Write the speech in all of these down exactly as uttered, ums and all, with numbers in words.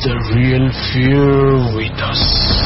the real fear with us.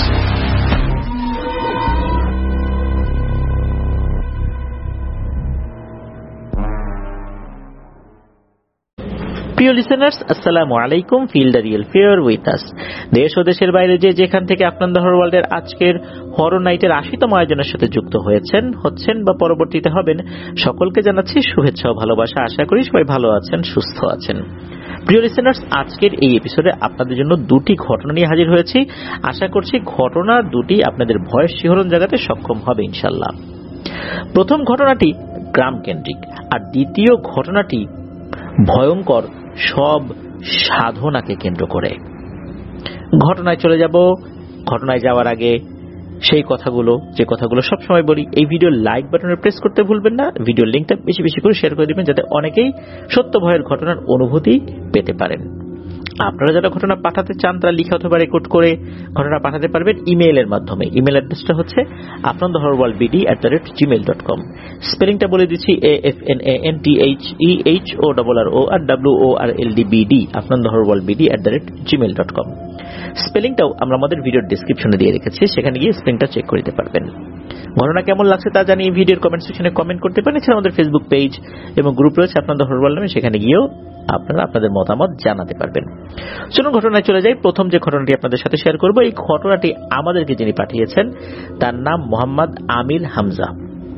প্রিয় listeners, আসসালামু আলাইকুম। Feel the real fear with us. দেশ ও দেশের বাইরে যে যেখান থেকে আপনার হরর ওয়ার্ল্ডের আজকের হরর নাইটের আশিতম আয়োজনের সাথে যুক্ত হয়েছেন হচ্ছেন বা পরবর্তীতে হবেন, সকলকে জানাচ্ছি শুভেচ্ছা ও ভালোবাসা। আশা করি সবাই ভালো আছেন, সুস্থ আছেন। প্রিয় লিসেনার্স, আজকের এই এপিসোডে আপনাদের জন্য দুটি ঘটনা নিয়ে হাজির হয়েছি। আশা করছি ঘটনা দুটি আপনাদের ভয়ের শিহরণ জাগাতে সক্ষম হবে ইনশাল্লাহ। প্রথম ঘটনাটি গ্রাম কেন্দ্রিক, আর দ্বিতীয় ঘটনাটি ভয়ঙ্কর সব সাধনাকে কেন্দ্র করে। ঘটনায় চলে যাব। ঘটনায় যাওয়ার আগে সেই কথাগুলো যে কথাগুলো সবসময় বলি, এই ভিডিও লাইক বাটনে প্রেস করতে ভুলবেন না। ভিডিও লিঙ্কটা বেশি বেশি করে শেয়ার করে দিবেন, যাতে অনেকেই সত্য ভয়ের ঘটনার অনুভূতি পেতে পারেন। আপনারা যারা ঘটনা পাঠাতে চান তারা লিখে অথবা রেকর্ড করে ঘটনা পাঠাতে পারবেন ইমেইলের মাধ্যমে। ইমেল অ্যাড্রেসটা হচ্ছে আপনার horror world BD at the rate Gmail dot com. স্পেলিংটা বলে দিচ্ছি, A F N A N T H E H O double R O R W O R L D BD আপনার horror world BD at the rate Gmail dot com. স্পেলিংটাও আমরা আমাদের ভিডিওর ডেসক্রিপশনে দিয়ে রেখেছি, সেখানে গিয়ে স্পেলিংটা চেক করে দিতে পারবেন। ঘটনা কেমন লাগছে তা জানিয়ে ভিডিওর কমেন্ট সেকশনে কমেন্ট করতে পারেন। এছাড়া আমাদের ফেসবুক পেজ এবং গ্রুপ রয়েছে আপনাদের হরর ওয়ার্ল্ড নামে, সেখানে গিয়েও আপনারা আপনাদের মতামত জানাতে পারবেন। চলুন ঘটনায় চলে যাই। প্রথম যে ঘটনাটি আপনাদের সাথে শেয়ার করব, এই ঘটনাটি আমাদেরকে যিনি পাঠিয়েছেন তার নাম মোহাম্মদ আমির হামজা।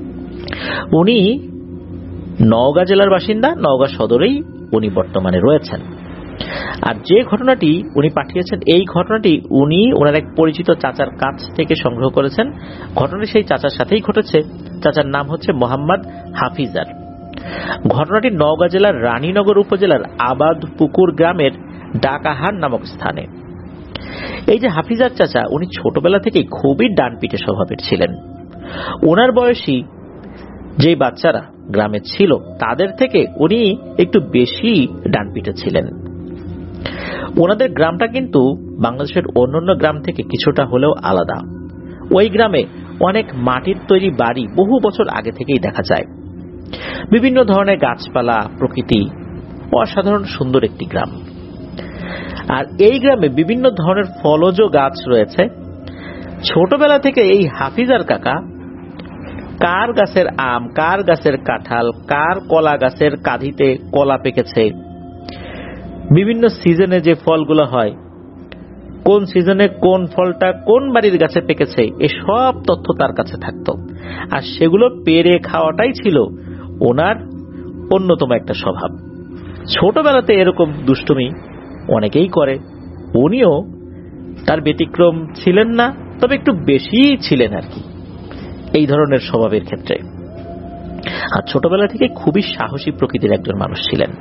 উনি নওগাঁ জেলার বাসিন্দা, নওগাঁ সদরেই উনি বর্তমানে রয়েছেন। আর যে ঘটনাটি উনি পাঠিয়েছেন, এই ঘটনাটি উনি ওনার এক পরিচিত চাচার কাছ থেকে সংগ্রহ করেছেন। ঘটনাটি সেই চাচার সাথেই ঘটেছে। চাচার নাম হচ্ছে মোহাম্মদ হাফিজার। ঘটনাটি নওগাঁ জেলার রানীনগর উপজেলার আবাদপুকুর গ্রামের ডাকাহার নামক স্থানে। এই যে হাফিজার চাচা, উনি ছোটবেলা থেকেই খুবই ডানপিটে স্বভাবের ছিলেন। ওনার বয়সী যে বাচ্চারা গ্রামে ছিল তাদের থেকে উনি একটু বেশি ডানপিটে ছিলেন। ওনাদের গ্রামটা কিন্তু বাংলাদেশের অন্যান্য গ্রাম থেকে কিছুটা হলেও আলাদা। ওই গ্রামে অনেক মাটির তৈরি বাড়ি বহু বছর আগে থেকেই দেখা যায়। বিভিন্ন ধরনের গাছপালা, প্রকৃতি, অসাধারণ সুন্দর একটি গ্রাম। আর এই গ্রামে বিভিন্ন ধরনের ফলজ গাছ রয়েছে। ছোটবেলা থেকে এই হাফিজার কাকা কার গাছের আম, কার গাছের কাঁঠাল, কার কলা গাছের কাঁধিতে কলা পেকেছে, বিভিন্ন সিজনে যে ফলগুলো হয়, কোন সিজনে কোন ফলটা কোন বাড়ির গাছে পেকেছে, এসব তথ্য তার কাছে থাকতো। আর সেগুলো পেরে খাওয়াটাই ছিল ওনার অন্যতম একটা স্বভাব। ছোটবেলাতে এরকম দুষ্টুমি অনেকেই করে, উনিও তার ব্যতিক্রম ছিলেন না, তবে একটু বেশিই ছিলেন আর কি এই ধরনের স্বভাবের ক্ষেত্রে। আর ছোটবেলা থেকে খুবই সাহসী প্রকৃতির একজন মানুষ ছিলেন।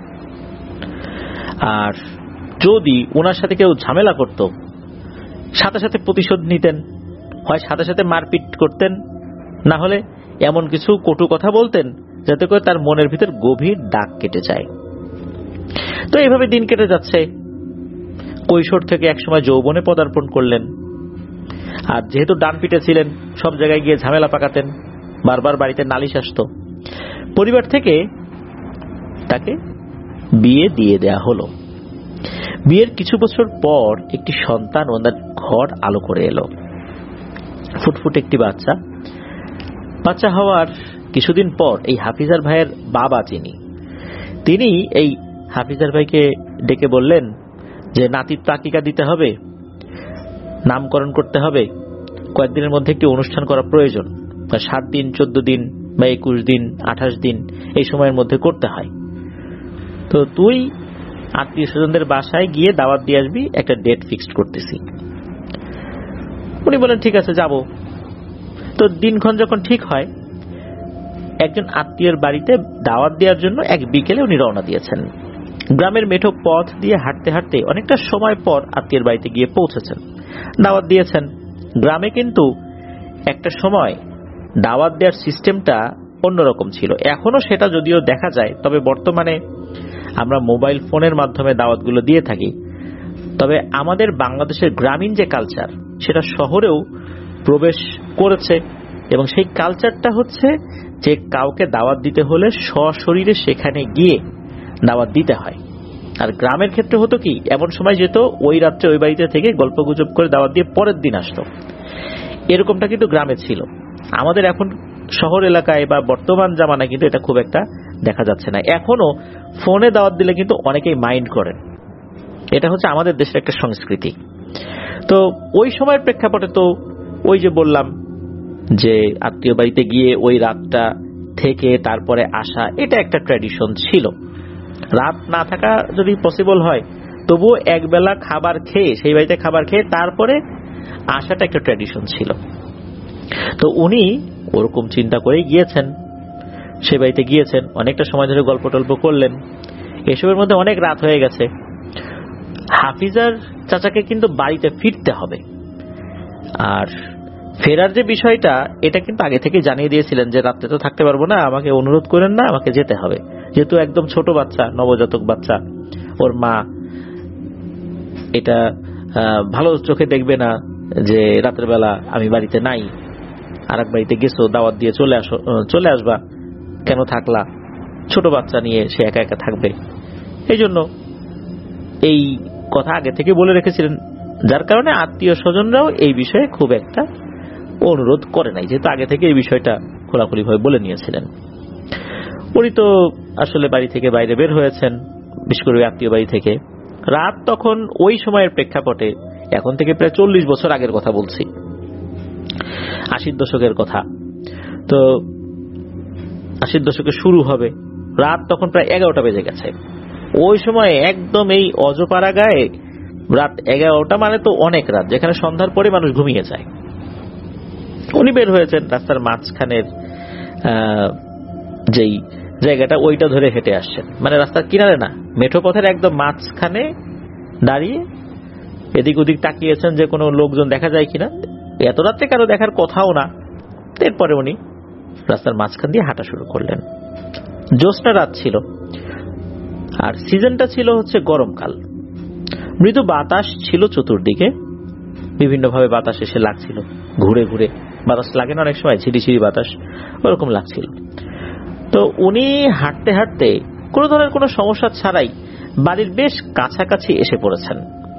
আর যদি ওনার সাথে কেউ ঝামেলা করত, সাথে সাথে প্রতিশোধ নিতেন। হয় সাথে সাথে মারপিট করতেন, না হলে এমন কিছু কটু কথা বলতেন যাতে করে তার মনের ভিতর গভীর দাগ কেটে যায়। তো এইভাবে দিন কেটে যাচ্ছে। কৈশোর থেকে একসময় যৌবনে পদার্পণ করলেন। আর যেহেতু ডানপিটে ছিলেন, সব জায়গায় গিয়ে ঝামেলা পাকাতেন, বারবার বাড়িতে নালিশ আসতো। পরিবার থেকে তাকে বিয়ে দিয়ে দেয়া হলো। বিয়ের কিছু বছর পর একটি সন্তান ওনার ঘর আলো করে এলো। ফুটফুট একটি বাচ্চা। বাচ্চা হওয়ার কিছুদিন পর এই হাফিজার ভাইয়ের বাবা যিনি, তিনি এই হাফিজার ভাইকে ডেকে বললেন যে নাতির তাকিকা দিতে হবে, নামকরণ করতে হবে, কয়েকদিনের মধ্যে একটি অনুষ্ঠান করা প্রয়োজন। সাত দিন, চোদ্দ দিন বা একুশ দিন, আঠাশ দিন এই সময়ের মধ্যে করতে হয়। তো তুই আত্মীয় স্বজনদের বাসায় গিয়ে দাওয়াত দিয়ে আসবি, একটা ডেট ফিক্সড করতেছি। উনি বলেন ঠিক আছে, যাব। তো দিনক্ষণ যখন ঠিক হয়, একজন আত্মীয়ের বাড়িতে দাওয়াত দেওয়ার জন্য এক বিকেলে উনি রওনা দিয়েছেন। গ্রামের মেঠো পথ দিয়ে হাঁটতে হাঁটতে অনেকটা সময় পর আত্মীয়ের বাড়িতে গিয়ে পৌঁছেছেন, দাওয়াত দিয়েছেন। গ্রামে কিন্তু একটা সময় দাওয়াত দেওয়ার সিস্টেমটা অন্যরকম ছিল, এখনো সেটা যদিও দেখা যায়, তবে বর্তমানে আমরা মোবাইল ফোনের মাধ্যমে দাওয়াতগুলো দিয়ে থাকি। তবে আমাদের বাংলাদেশের গ্রামীণ যে কালচার, সেটা শহরেও প্রবেশ করেছে। এবং সেই কালচারটা হচ্ছে যে কাউকে দাওয়াত দিতে হলে সশরীরে সেখানে গিয়ে দাওয়াত দিতে হয়। আর গ্রামের ক্ষেত্রে হতো কি, এমন সময় যেত ওই রাত্রে ওই বাড়িতে থেকে গল্প গুজব করে দাওয়াত দিয়ে পরের দিন আসতো। এরকমটা কিন্তু গ্রামে ছিল। আমাদের এখন শহর এলাকায় বা বর্তমান জামানায় কিন্তু এটা খুব একটা দেখা যাচ্ছে না। এখনো ফোনে দাওয়াত দিলে কিন্তু অনেকেই মাইন্ড করেন। এটা হচ্ছে আমাদের দেশের একটা সংস্কৃতি। তো ওই সময়ের প্রেক্ষাপটে তো ওই যে বললাম যে আত্মীয় বাড়িতে গিয়ে ওই রাতটা থেকে তারপরে আসা, এটা একটা ট্র্যাডিশন ছিল। রাত না থাকা যদি পসিবল হয় তবুও একবেলা খাবার খেয়ে, সেই বাড়িতে খাবার খেয়ে তারপরে আসাটা একটা ট্র্যাডিশন ছিল। তো উনি ওরকম চিন্তা করেই গিয়েছেন, সে বাড়িতে গিয়েছেন, অনেকটা সময় ধরে গল্প টল্প করলেন। এসবের মধ্যে অনেক রাত হয়ে গেছে। হাফিজার চাচাকে কিন্তু বাড়িতে ফিরতে হবে, আর ফেরার যে বিষয়টা এটা কিন্তু আগে থেকে জানিয়ে দিয়েছিলেন যে রাত্রে তো থাকতে পারবো না, আমাকে অনুরোধ করেন না, আমাকে যেতে হবে। যেহেতু একদম ছোট বাচ্চা, নবজাতক বাচ্চা, ওর মা এটা ভালো চোখে দেখবে না যে রাতের বেলা আমি বাড়িতে নাই, আর এক বাড়িতে গেছো, দাওয়াত দিয়ে চলে আসো, চলে আসবা, কেন থাকলা, ছোট বাচ্চা নিয়ে সে একা একা থাকবে। এই জন্য এই কথা আগে থেকে বলে রেখেছিলেন, যার কারণে আত্মীয় স্বজনরাও এই বিষয়ে খুব একটা অনুরোধ করে নাই, যেহেতু আগে থেকে এই বিষয়টা খোলাখুলি ভাবে বলে নিয়েছিলেন। উনি তো আসলে বাড়ি থেকে বাইরে বের হয়েছেন, বিশেষ করে আত্মীয় বাড়ি থেকে। রাত তখন ওই সময়ের প্রেক্ষাপটে, এখন থেকে প্রায় চল্লিশ বছর আগের কথা বলছি, আশির দশকের কথা। তো আশির দশকে শুরু হবে, রাত তখন প্রায় এগারোটা বেজে গেছে। ওই সময় একদম এই অজপাড়া গায়ে রাত এগারোটা মানে তো অনেক রাত, যেখানে সন্ধ্যার পরে মানুষ ঘুমিয়ে যায়। উনি বের হয়েছেন, রাস্তার মাঝখানের যেই জায়গাটা ওইটা ধরে হেঁটে আসছেন, মানে রাস্তার কিনারে না, মেঠো পথের একদম মাঝখানে দাঁড়িয়ে এদিক ওদিক তাকিয়েছেন যে কোনো লোকজন দেখা যায় কিনা। এত রাত্রে কারো দেখার কথাও না। এরপরে উনি রাস্তার মাঝখান দিয়ে হাঁটা শুরু করলেন। জ্যোৎস্না রাত ছিল, আর সিজনটা ছিল হচ্ছে গরমকাল। মৃদু বাতাস ছিল চতুর্দিকে, বিভিন্ন ভাবে বাতাস এসে লাগছিল, ঘুরে ঘুরে বাতাস লাগে না অনেক সময়, ঝিরিঝিরি বাতাস, ওরকম লাগছিল। তো উনি হাঁটতে হাঁটতে কোনো ধরনের কোনো সমস্যা ছাড়াই বাড়ির বেশ কাছাকাছি এসে পড়েছেন।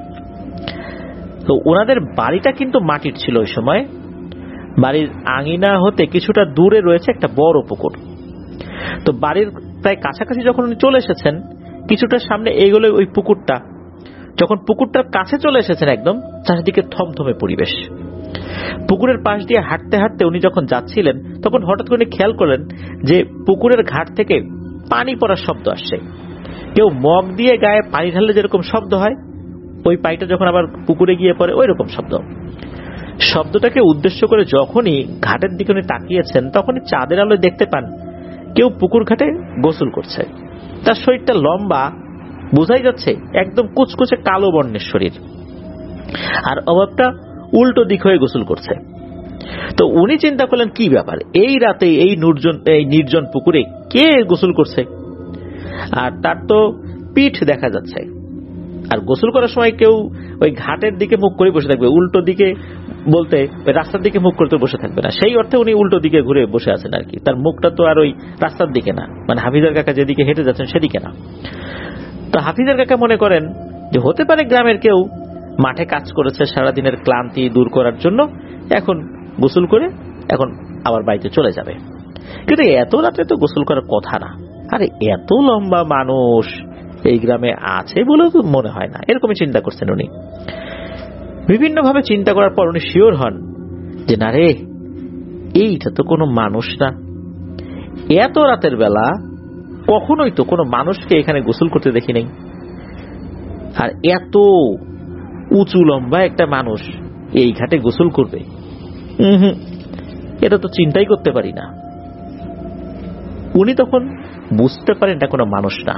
তো ওনাদের বাড়িটা কিন্তু মাটির ছিল ওই সময়। বাড়ির আঙিনা হতে কিছুটা দূরে রয়েছে একটা বড় পুকুর। তো বাড়ির প্রায় কাছাকাছি যখন উনি চলে এসেছেন, কিছুটা সামনে এগোলে ওই পুকুরটা, যখন পুকুরটার কাছে চলে এসেছেন একদম, চারিদিকে থমথমে পরিবেশ। পুকুরের পাশ দিয়ে হাঁটতে হাঁটতে উনি যখন যাচ্ছিলেন, তখন হঠাৎ করে খেয়াল করলেন যে পুকুরের ঘাট থেকে পানি পড়ার শব্দ আসছে। কেউ মগ দিয়ে গায়ে পানি ঢাললে যেরকম শব্দ হয়, ওই পানিটা যখন আবার পুকুরে গিয়ে পড়ে ওই রকম শব্দ। শব্দটাকে উদ্দেশ্য করে যখনই ঘাটের দিকে উনি তাকিয়েছেন, তখনই চাঁদের আলোয় দেখতে পান কেউ পুকুর ঘাটে গোসল করছে। তার শরীরটা লম্বা, বোঝাই যাচ্ছে একদম কুচকুচে কালো বর্ণের শরীর, আর অভাবটা উল্টো দিক হয়ে গোসল করছে। তো উনি চিন্তা করলেন কি ব্যাপার, এই রাতে এই নির্জন এই নির্জন পুকুরে কে গোসল করছে। আর তার তো পিঠ দেখা যাচ্ছে, আর গোসল করার সময় কেউ ওই ঘাটের দিকে মুখ করে বসে থাকবে, উল্টো দিকে বলতে রাস্তার দিকে মুখ করতে বসে থাকবে না। সেই অর্থে উনি উল্টো দিকে ঘুরে বসে আছেন আর কি। তার মুখটা তো আর ওই রাস্তার দিকে না, মানে হাফিজার কাকা যেদিকে হেঁটে যাচ্ছেন সেদিকে না। তো হাফিজার কাকা মনে করেন যে হতে পারে গ্রামের কেউ মাঠে কাজ করেছে সারাদিনের ক্লান্তি দূর করার জন্য, এখন গোসল করে এখন আবার বাড়িতে চলে যাবে। কিন্তু এত রাতে তো গোসল করার কথা না, আরে এত লম্বা মানুষ এই গ্রামে আছে বলে তো মনে হয় না, এরকমই চিন্তা করছেন উনি। বিভিন্ন ভাবে চিন্তা করার পর উনি শিওর হন যে না রে, এইটা তো কোনো মানুষ না। এত রাতের বেলা কখনোই তো কোনো মানুষকে এখানে গোসল করতে দেখি নাই, আর এত উঁচু লম্বা একটা মানুষ এই ঘাটে গোসল করবে, হুম এটা তো চিন্তাই করতে পারি না। উনি তখন বুঝতে পারেন এটা কোনো মানুষ না।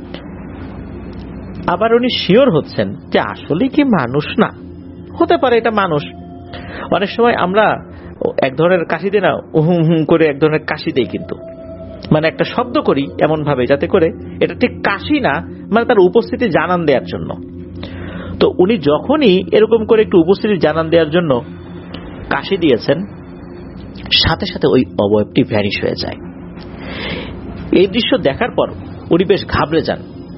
আবার উনি শিওর হচ্ছেন যে আসলে কি মানুষ না, হতে পারে এটা মানুষ। অনেক সময় আমরা এক ধরনের কাশি দিই না, হুম হুম করে এক ধরনের কাশি দেই, কিন্তু মানে একটা শব্দ করি এমন ভাবে যাতে করে এটা ঠিক কাশি না, মানে তার উপস্থিতি জানান দেওয়ার জন্য। তো উনি যখনই এরকম করে একটু উপস্থিতি জানান দেওয়ার জন্য কাশি দিয়েছেন, সাথে সাথে ওই অবয়বটি ভ্যানিশ হয়ে যায়। এই দৃশ্য দেখার পর উনি বেশ ঘাবড়ে যান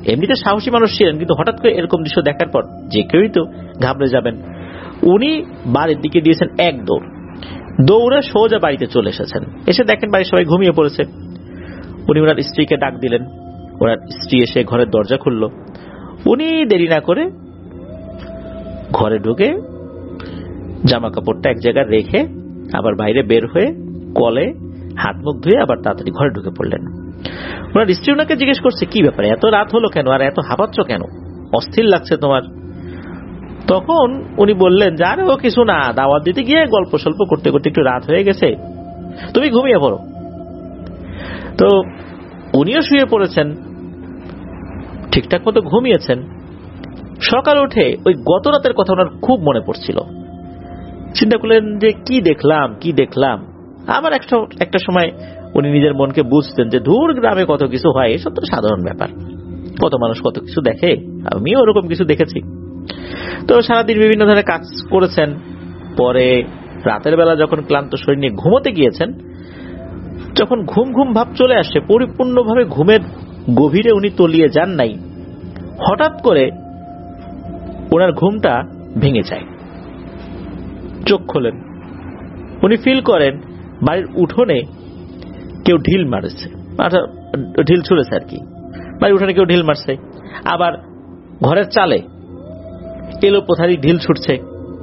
এমনিতে সাহসী মানুষ ছিলেন, কিন্তু হঠাৎ করে এরকম দৃশ্য দেখার পর যে কেউই তো ঘাবড়ে যাবেন। উনি বাড়ির দিকে দিয়েছেন এক দৌড়, দৌড়ে সোজা বাড়িতে চলে এসেছেন। এসে দেখেন বাড়ির সবাই ঘুমিয়ে পড়েছে। উনি ওনার স্ত্রীকে ডাক দিলেন, ওনার স্ত্রী এসে ঘরের দরজা খুলল। উনি দেরি না করে ঘরে ঢুকে জামা কাপড়টা এক জায়গায় রেখে আবার বাইরে বের হয়ে কলে হাত মুখ ধুয়ে আবার তাড়াতাড়ি ঘরে ঢুকে পড়লেন। ওনার স্ত্রী ওনাকে জিজ্ঞেস করছে, কি ব্যাপারে, এত রাত হলো কেন, আর এত হাঁপাচ্ছ কেন, অস্থির লাগছে তোমার? তখন উনি বললেন যে আরে ও কিছু না, দাওয়াত দিতে গিয়ে গল্প সল্প করতে করতে একটু রাত হয়ে গেছে, তুমি ঘুমিয়ে পড়ো। তো উনিও শুয়ে পড়েছেন, ঠিকঠাক মতো ঘুমিয়েছেন। সকাল উঠে ওই গত রাতের কথা ওনার খুব মনে পড়ছিল। চিন্তা করলেন যে কি দেখলাম কি দেখলাম। আবার একটা একটা সময় উনি নিজের মনকে বুঝতেন যে দূর গ্রামে কত কিছু হয়, এসব তো সাধারণ ব্যাপার, কত মানুষ কত কিছু দেখে, আমিও ওরকম কিছু দেখেছি। তো সারাদিন বিভিন্ন ধরনের কাজ করেছেন, পরে রাতের বেলা যখন ক্লান্ত শরীর নিয়ে ঘুমোতে গিয়েছেন, যখন ঘুম ঘুম ভাব চলে আসে, পরিপূর্ণভাবে ঘুমের গভীরে উনি তলিয়ে যান নাই, হঠাৎ করে ওনার ঘুমটা ভেঙে যায়। চোখ খোলেন, উনি ফিল করেন বাড়ির উঠোনে কেউ ঢিল মারছে, ঢিল ছুঁড়েছে আর কি, বাড়ির উঠোনে কেউ ঢিল মারছে, আবার ঘরের চালে এলো পথারি ঢিল ছুটছে।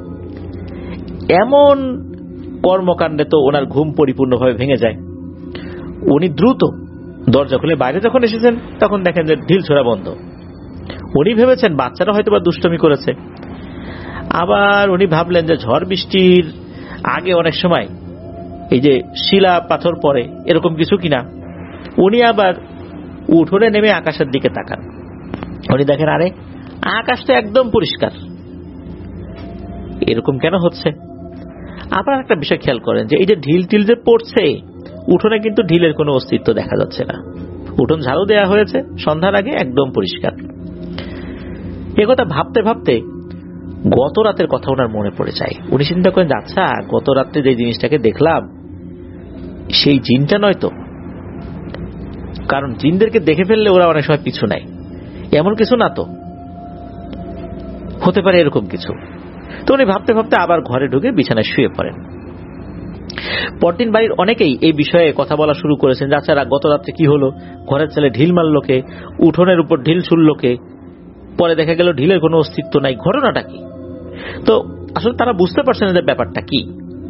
এমন কর্মকাণ্ডে তো ওনার ঘুম পরিপূর্ণভাবে ভেঙে যায়। উনি দ্রুত দরজা খুলে বাইরে যখন এসেছেন তখন দেখেন যে ঢিল ছোড়া বন্ধ। উনি ভেবেছেন বাচ্চারা হয়তো বা দুষ্টমি করেছে। আবার উনি ভাবলেন যে ঝড় বৃষ্টির আগে অনেক সময় এই যে শিলা পাথর পড়ে, এরকম কিছু কিনা। উনি আবার উঠোনে নেমে আকাশের দিকে তাকান। উনি দেখেন আরে আকাশটা একদম পরিষ্কার, এরকম কেন হচ্ছে? আবার একটা বিষয় খেয়াল করেন যে এই যে ঢিল টিল যে পড়ছে, উঠোনে কিন্তু ঢিলের কোনো অস্তিত্ব দেখা যাচ্ছে না। উঠোন ঝাড়ু দেওয়া হয়েছে সন্ধ্যার আগে, একদম পরিষ্কার। একথা ভাবতে ভাবতে গত রাতের কথা ওনার মনে পড়ে যায়। উনি চিন্তা করেন আচ্ছা গত রাত্রে যে জিনিসটাকে দেখলাম সেই জিনটা নয় তো, কারণ জিনদেরকে দেখে ফেললে ওরা অনেক সময় পিছু নেয়, এমন কিছু না তো, হতে পারে এরকম কিছু। তো উনি ভাবতে ভাবতে আবার ঘরে ঢুকে বিছানায় শুয়ে পড়েন। পরদিন বাড়ির অনেকেই এই বিষয়ে কথা বলা শুরু করেছেন, আচ্ছা গত রাত্রে কি হলো, ঘরের ছেলে ঢিল মারলো কে, উঠোনের উপর ঢিল ছুড়লো কে, পরে দেখা গেল ঢিলের কোনো অস্তিত্ব নাই, ঘটনাটা কি? তো আসলে তারা বুঝতে পারছেন যে ব্যাপারটা কি।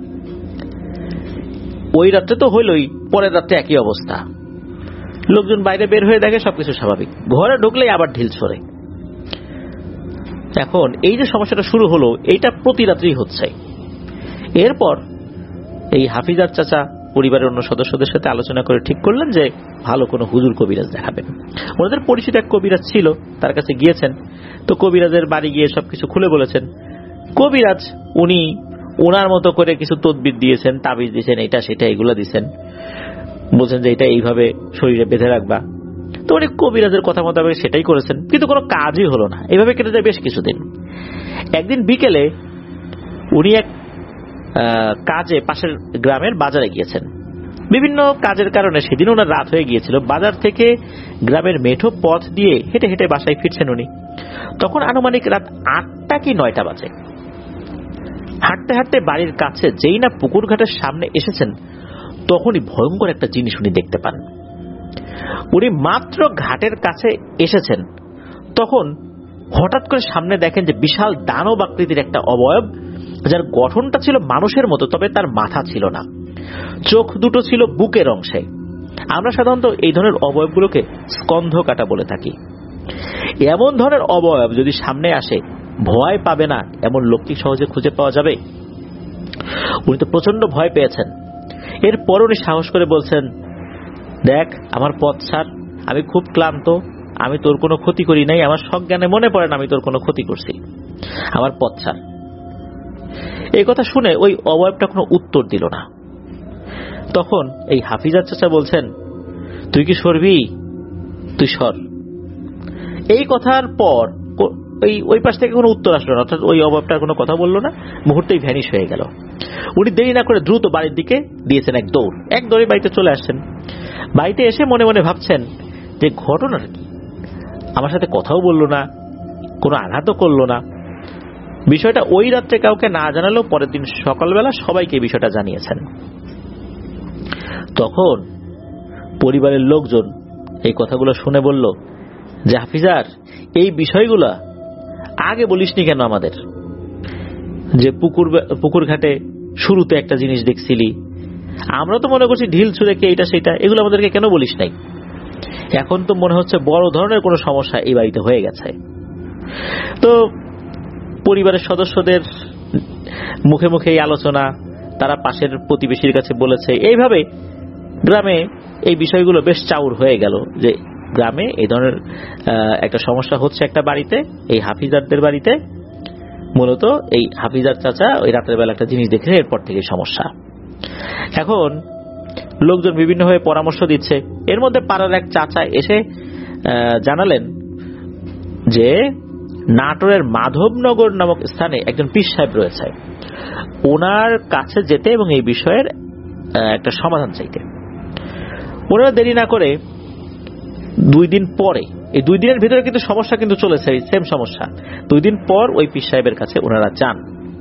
ওই রাত্রে তো হইলই, পরের রাত্রে একই অবস্থা। লোকজন বাইরে বের হয়ে দেখে সবকিছু স্বাভাবিক, ঘরে ঢুকলেই আবার ঢিল ছড়ে। এখন এই যে সমস্যাটা শুরু হলো, এইটা প্রতি রাত্রেই হচ্ছে। এরপর এই হাফিজার চাচা পরিবারের অন্য সদস্যদের সাথে আলোচনা করে ঠিক করলেন যে ভালো কোনো হুজুর কবিরাজ দেখাবেন। ওনাদের পরিচিত এক কবিরাজ ছিল, তার কাছে গিয়েছেন। তো কবিরাজের বাড়ি গিয়ে সবকিছু খুলে বলেছেন। কবিরাজ উনি ওনার মতো করে কিছু তদবির দিয়েছেন, তাবিজ দিয়েছেন, এটা সেটা এগুলো দিয়েছেন, বলছেন যে এটা এইভাবে শরীরে বেঁধে রাখবা। তো উনি কবিরাজের কথা মোতাবেক সেটাই করেছেন, কিন্তু কোনো কাজই হলো না। এইভাবে কেটে যায় বেশ কিছুদিন। একদিন বিকেলে উনি এক কাজে পাশের গ্রামের বাজারে গিয়েছেন। বিভিন্ন কাজের কারণে সেদিন ওনার রাত হয়ে গিয়েছিল। বাজার থেকে গ্রামের মেঠো পথ দিয়ে হেঁটে হেঁটে বাসায় ফিরছেন উনি। তখন আনুমানিক রাত আটটা কি নয়টা বাজে। হাঁটতে হাঁটতে বাড়ির কাছে যেই না পুকুর ঘাটের সামনে এসেছেন, তখনই ভয়ঙ্কর একটা জিনিস উনি দেখতে পান। উনি মাত্র ঘাটের কাছে এসেছেন, তখন হঠাৎ করে সামনে দেখেন যে বিশাল দানব আকৃতির একটা অবয়ব, যার গঠনটা ছিল মানুষের মতো, তবে তার মাথা ছিল না, চোখ দুটো ছিল বুকের অংশে। আমরা সাধারণত এই ধরনের অবয়বগুলোকে স্কন্ধ কাটা বলে থাকি। এমন ধরনের অবয়ব যদি সামনে আসে, ভয় পাবে না এমন লোক কি সহজে খুঁজে পাওয়া যাবে? উনি তো প্রচন্ড ভয় পেয়েছেন। এরপর উনি সাহস করে বলছেন, দেখ আমার পথ ছাড়, আমি খুব ক্লান্ত, আমি তোর কোনো ক্ষতি করি নাই, আমার সজ্ঞানে মনে পড়ে না আমি তোর কোনো ক্ষতি করছি, আমার পথ ছাড়। এই কথা শুনে ওই অবয়বটা কোনো উত্তর দিল না। তখন এই হাফিজার চাচা বলছেন, তুই কি সরবি, তুই সর। এই কথার পর ওই ওই পাশ থেকে কোনো উত্তর আসলো না, অর্থাৎ ওই অবয়বটার কোনো কথা বললো না, মুহূর্তেই ভ্যানিশ হয়ে গেল। উনি দেরি না করে দ্রুত বাড়ির দিকে দিয়েছেন এক দৌড়, এক দৌড়ে বাড়িতে চলে আসছেন। বাড়িতে এসে মনে মনে ভাবছেন যে ঘটনাটা কি, আমার সাথে কথাও বলল না, কোনো আঘাতও করলো না। বিষয়টা ওই রাত্রে কাউকে না জানালেও পরের দিন সকালবেলা সবাইকে বিষয়টা জানিয়েছেন। তখন পরিবারের লোকজন এই কথাগুলো শুনে বলল যে হাফিজার, এই বিষয়গুলা আগে বলিসনি কেন আমাদের? যে পুকুর পুকুর ঘাটে শুরুতে একটা জিনিস দেখছিলি, আমরা তো মনে করছি ঢিল ছুঁড়ে কে এটা সেটা, এগুলো আমাদেরকে কেন বলিস নাই? এখন তো মনে হচ্ছে বড় ধরনের কোনো সমস্যা এই বাড়িতে হয়ে গেছে। তো পরিবারের সদস্যদের মুখে মুখে এই আলোচনা, তারা পাশের প্রতিবেশীর কাছে বলেছে, এইভাবে গ্রামে এই বিষয়গুলো বেশ চাউর হয়ে গেল যে গ্রামে এই ধরনের একটা সমস্যা হচ্ছে একটা বাড়িতে, এই হাফিজারদের বাড়িতে। মূলত এই হাফিজার চাচা ওই রাতের বেলা একটা জিনিস দেখে এরপর থেকে সমস্যা। এখন লোকজন বিভিন্নভাবে পরামর্শ দিচ্ছে। এর মধ্যে পাড়ার এক চাচা এসে জানালেন যে নাটোরের মাধবনগর নামক স্থানে একজন পীর সাহেব রয়েছে, ওনার কাছে যেতে এবং এই বিষয়ের একটা সমাধান চাইতে। ওনারা দেরি না করে দুই দিন পরে, এই দুই দিনের ভিতরে কিন্তু সমস্যা কিন্তু চলেছে, সেম সমস্যা, দুই দিন পর ওই পীর সাহেবের কাছে ওনারা যান।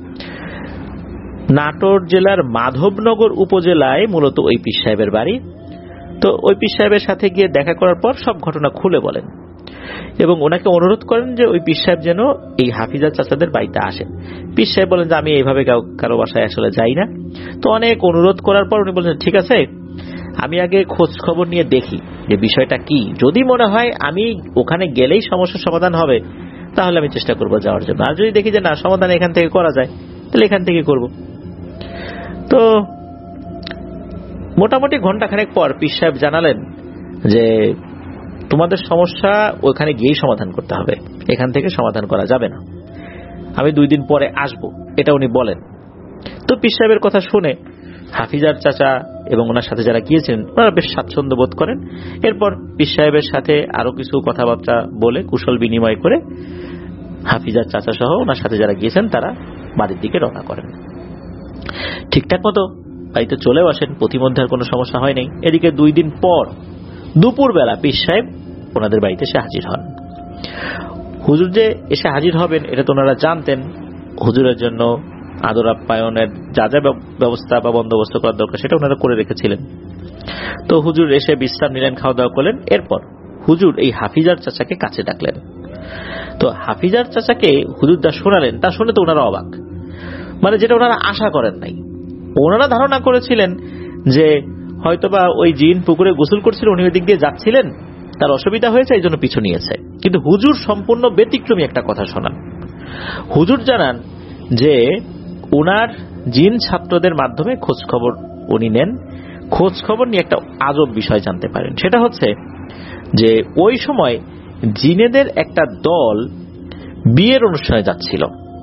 নাটোর জেলার মাধবনগর উপজেলায় মূলত ওই পীর সাহেবের বাড়ি। তো ওই পীর সাহেবের সাথে গিয়ে দেখা করার পর সব ঘটনা খুলে বলেন এবং ওনাকে অনুরোধ করেন যে ওই পীর সাহেব যেন এই হাফিজার চাচাদের বাড়িতে আসেন। পীর সাহেব বলেন যে আমি এইভাবে কারো বাসায় আসলে যাই না। তো অনেক অনুরোধ করার পর উনি বলেন ঠিক আছে, আমি আগে খোঁজ খবর নিয়ে দেখি যে বিষয়টা কি, যদি মনে হয় আমি ওখানে গেলেই সমস্যার সমাধান হবে তাহলে আমি চেষ্টা করব যাওয়ার জন্য, আর যদি দেখি যে না সমাধান এখান থেকে করা যায় তাহলে এখান থেকে করব। তো মোটামুটি ঘন্টাখানেক পর পীর সাহেব জানালেন যে তোমাদের সমস্যা ওখানে গিয়েই সমাধান করতে হবে, এখান থেকে সমাধান করা যাবে না, আমি দুই দিন পরে আসব, এটা উনি বলেন। তো পীর সাহেবের কথা শুনে হাফিজার চাচা এবং ওনার সাথে যারা গিয়েছিলেন ওনারা বেশ স্বাচ্ছন্দ্য বোধ করেন। এরপর পীর সাহেবের সাথে আরো কিছু কথাবার্তা বলে কুশল বিনিময় করে হাফিজার চাচা সহ ওনার সাথে যারা গিয়েছেন তারা বাড়ির দিকে রওনা করেন। ঠিকঠাক মতো বাড়িতে চলেও আসেন, প্রতিমধ্যে আর কোনো সমস্যা হয় নাই। এদিকে দুই দিন পর দুপুর বেলা পীর সাহেব ওনাদের বাড়িতে এসে হাজির হন। হুজুর যে এসে হাজির হবেন এটা তো ওনারা জানতেন। হুজুরের জন্য আদর আপ্যায়নের যা যা ব্যবস্থা বা বন্দোবস্ত করার দরকার সেটা ওনারা করে রেখেছিলেন। তো হুজুর এসে বিশ্রাম নিলেন, খাওয়া দাওয়া করলেন। এরপর হুজুর এই হাফিজার চাচাকে কাছে ডাকলেন। তো হাফিজার চাচাকে হুজুর যা শোনালেন তা শুনে তো ওনারা অবাক, মানে যেটা ওনারা আশা করেন নাই। ওনারা ধারণা করেছিলেন যে হয়তোবা ওই জিন পুকুরে গোসল করছিল, উনি ওই দিক দিয়ে যাচ্ছিলেন, তার অসুবিধা হয়েছে এই জন্য পিছু নিয়েছে। কিন্তু হুজুর সম্পূর্ণ ব্যতিক্রমী একটা কথা শোনান। হুজুর জানান যে উনার জিন ছাত্রদের মাধ্যমে খোঁজ খবর উনি নেন, খোঁজ খবর নিয়ে একটা আজব বিষয় জানতে পারেন। সেটা হচ্ছে যে ওই সময় জিনেদের একটা দল বিয়ের অনুষ্ঠানে যাচ্ছিল।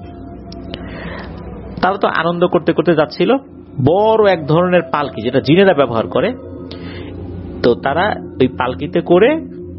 তারা তো আনন্দ করতে করতে যাচ্ছিল, বড় এক ধরনের পালকি যেটা জিনেরা ব্যবহার করে, তো তারা ওই পালকিতে করে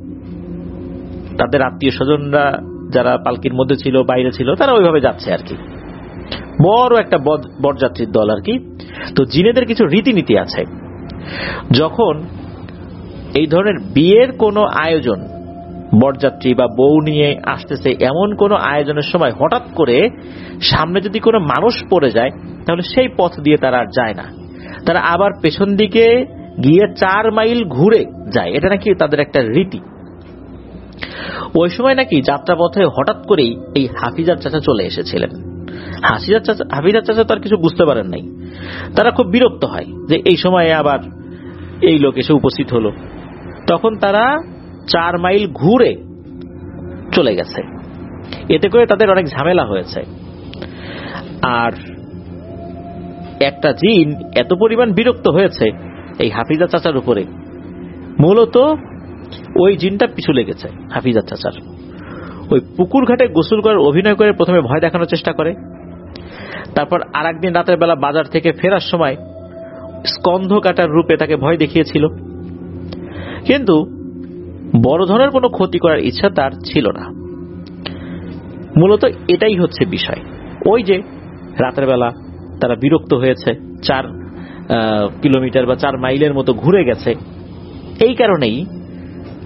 তাদের আত্মীয় স্বজনরা যারা পালকির মধ্যে ছিল বাইরে ছিল তারা ওইভাবে যাচ্ছে আর কি, বড় একটা বরযাত্রীর দল আর কি। তো জিনেদের কিছু রীতিনীতি আছে, যখন এই ধরনের বিয়ের কোনো আয়োজন বরযাত্রী বা বউ নিয়ে আসতেছে এমন কোন আয়োজনের সময় হঠাৎ করে সামনে যদি কোনো মানুষ পড়ে যায় তাহলে সেই পথ দিয়ে তারা আর যায় না, তারা আবার পেছন দিকে গিয়ে চার মাইল ঘুরে যায়। এটা নাকি তাদের একটা রীতি। ওই সময় নাকি যাত্রাপথে হঠাৎ করেই এই হাফিজার চাচা চলে এসেছিলেন। হাফিজার চাচা হাফিজার চাচা তার কিছু বুঝতে পারেন নাই। তারা খুব বিরক্ত হয় যে এই সময়ে আবার এই লোক এসে উপস্থিত হলো। তখন তারা চার মাইল ঘুরে চলে গেছে। এতে করে তাদের অনেক ঝামেলা হয়েছে। আর একটা জিন এত পরিমাণ বিরক্ত হয়েছে এই হাফিজা চাচার উপরে, মূলত ওই জিনটা পিছু লেগেছে হাফিজা চাচার। ওই পুকুর ঘাটে গোসল করার অভিনয় করে প্রথমে ভয় দেখানোর চেষ্টা করে, তারপর আর একদিন রাতের বেলা বাজার থেকে ফেরার সময় স্কন্ধ কাটার রূপে তাকে ভয় দেখিয়েছিল। কিন্তু বড় ধরনের কোনো ক্ষতি করার ইচ্ছা তার ছিল না। মূলত এটাই হচ্ছে বিষয়। ওই যে রাতের বেলা তারা বিরক্ত হয়েছে, চার কিলোমিটার বা চার মাইলের মতো ঘুরে গেছে, এই কারণেই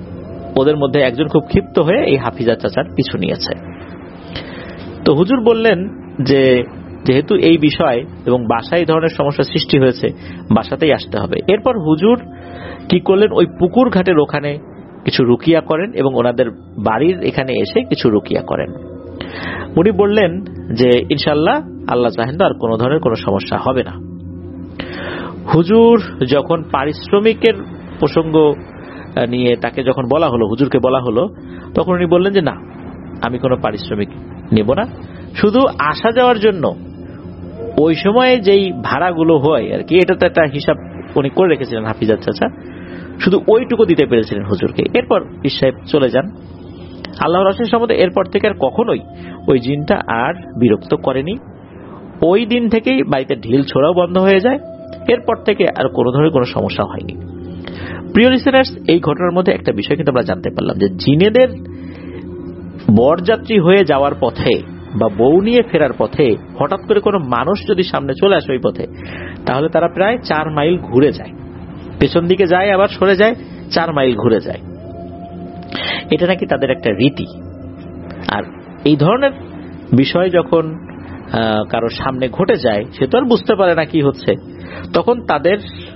ওদের মধ্যে একজন খুব ক্ষিপ্ত হয়ে এই হাফিজা চাচার পিছু নিয়েছে। তো হুজুর বললেন যে যেহেতু এই বিষয় এবং বাসায় এই ধরনের সমস্যা সৃষ্টি হয়েছে, বাসাতেই আসতে হবে। এরপর হুজুর কি করলেন, ওই পুকুর ঘাটের ওখানে কিছু রুকিয়া করেন এবং ওনাদের বাড়ির এখানে এসে কিছু রুকিয়া করেন। উনি বললেন যে ইনশাল্লাহ আল্লাহ চাহেন তো আর কোনো ধরনের কোনো সমস্যা হবে না। হুজুর যখন পারিশ্রমিকের প্রসঙ্গ নিয়ে তাকে যখন বলা হলো, হুজুরকে বলা হলো, তখন উনি বললেন যে না, আমি কোনো পারিশ্রমিক নেব না, শুধু আসা যাওয়ার জন্য ওই সময়ে যেই ভাড়াগুলো হয় আর কি, এটা তো একটা হিসাব উনি করে রেখেছিলেন হাফিজার চাচা, শুধু ওইটুকু দিতে পেরেছিলেন হুজুরকে। এরপর পীর সাহেব চলে যান। আল্লাহর অশেষ রহমতে এরপর থেকে আর কখনোই ওই জিনটা আর বিরক্ত করেনি। ওই দিন থেকেই বাড়িতে ঢিল ছোড়াও বন্ধ হয়ে যায়। এরপর থেকে আর কোনো ধরনের কোনো সমস্যা হয়নি। প্রিয় লিসেনার্স, এই ঘটনার মধ্যে একটা বিষয় কিন্তু আমরা জানতে পারলাম যে জিনেদের বরযাত্রী হয়ে যাওয়ার পথে বা বউ নিয়ে ফেরার পথে হঠাৎ করে কোনো মানুষ যদি সামনে চলে আসে ওই পথে, তাহলে তারা প্রায় চার মাইল ঘুরে যায়, পেছন দিকে যায় আবার সরে যায়, চার মাইল ঘুরে যায়। এটা নাকি তাদের একটা রীতি। আর এই ধরনের বিষয় যখন কারো সামনে ঘটে যায়, সে তো আর বুঝতে পারে না কি হচ্ছে, তখন তাদের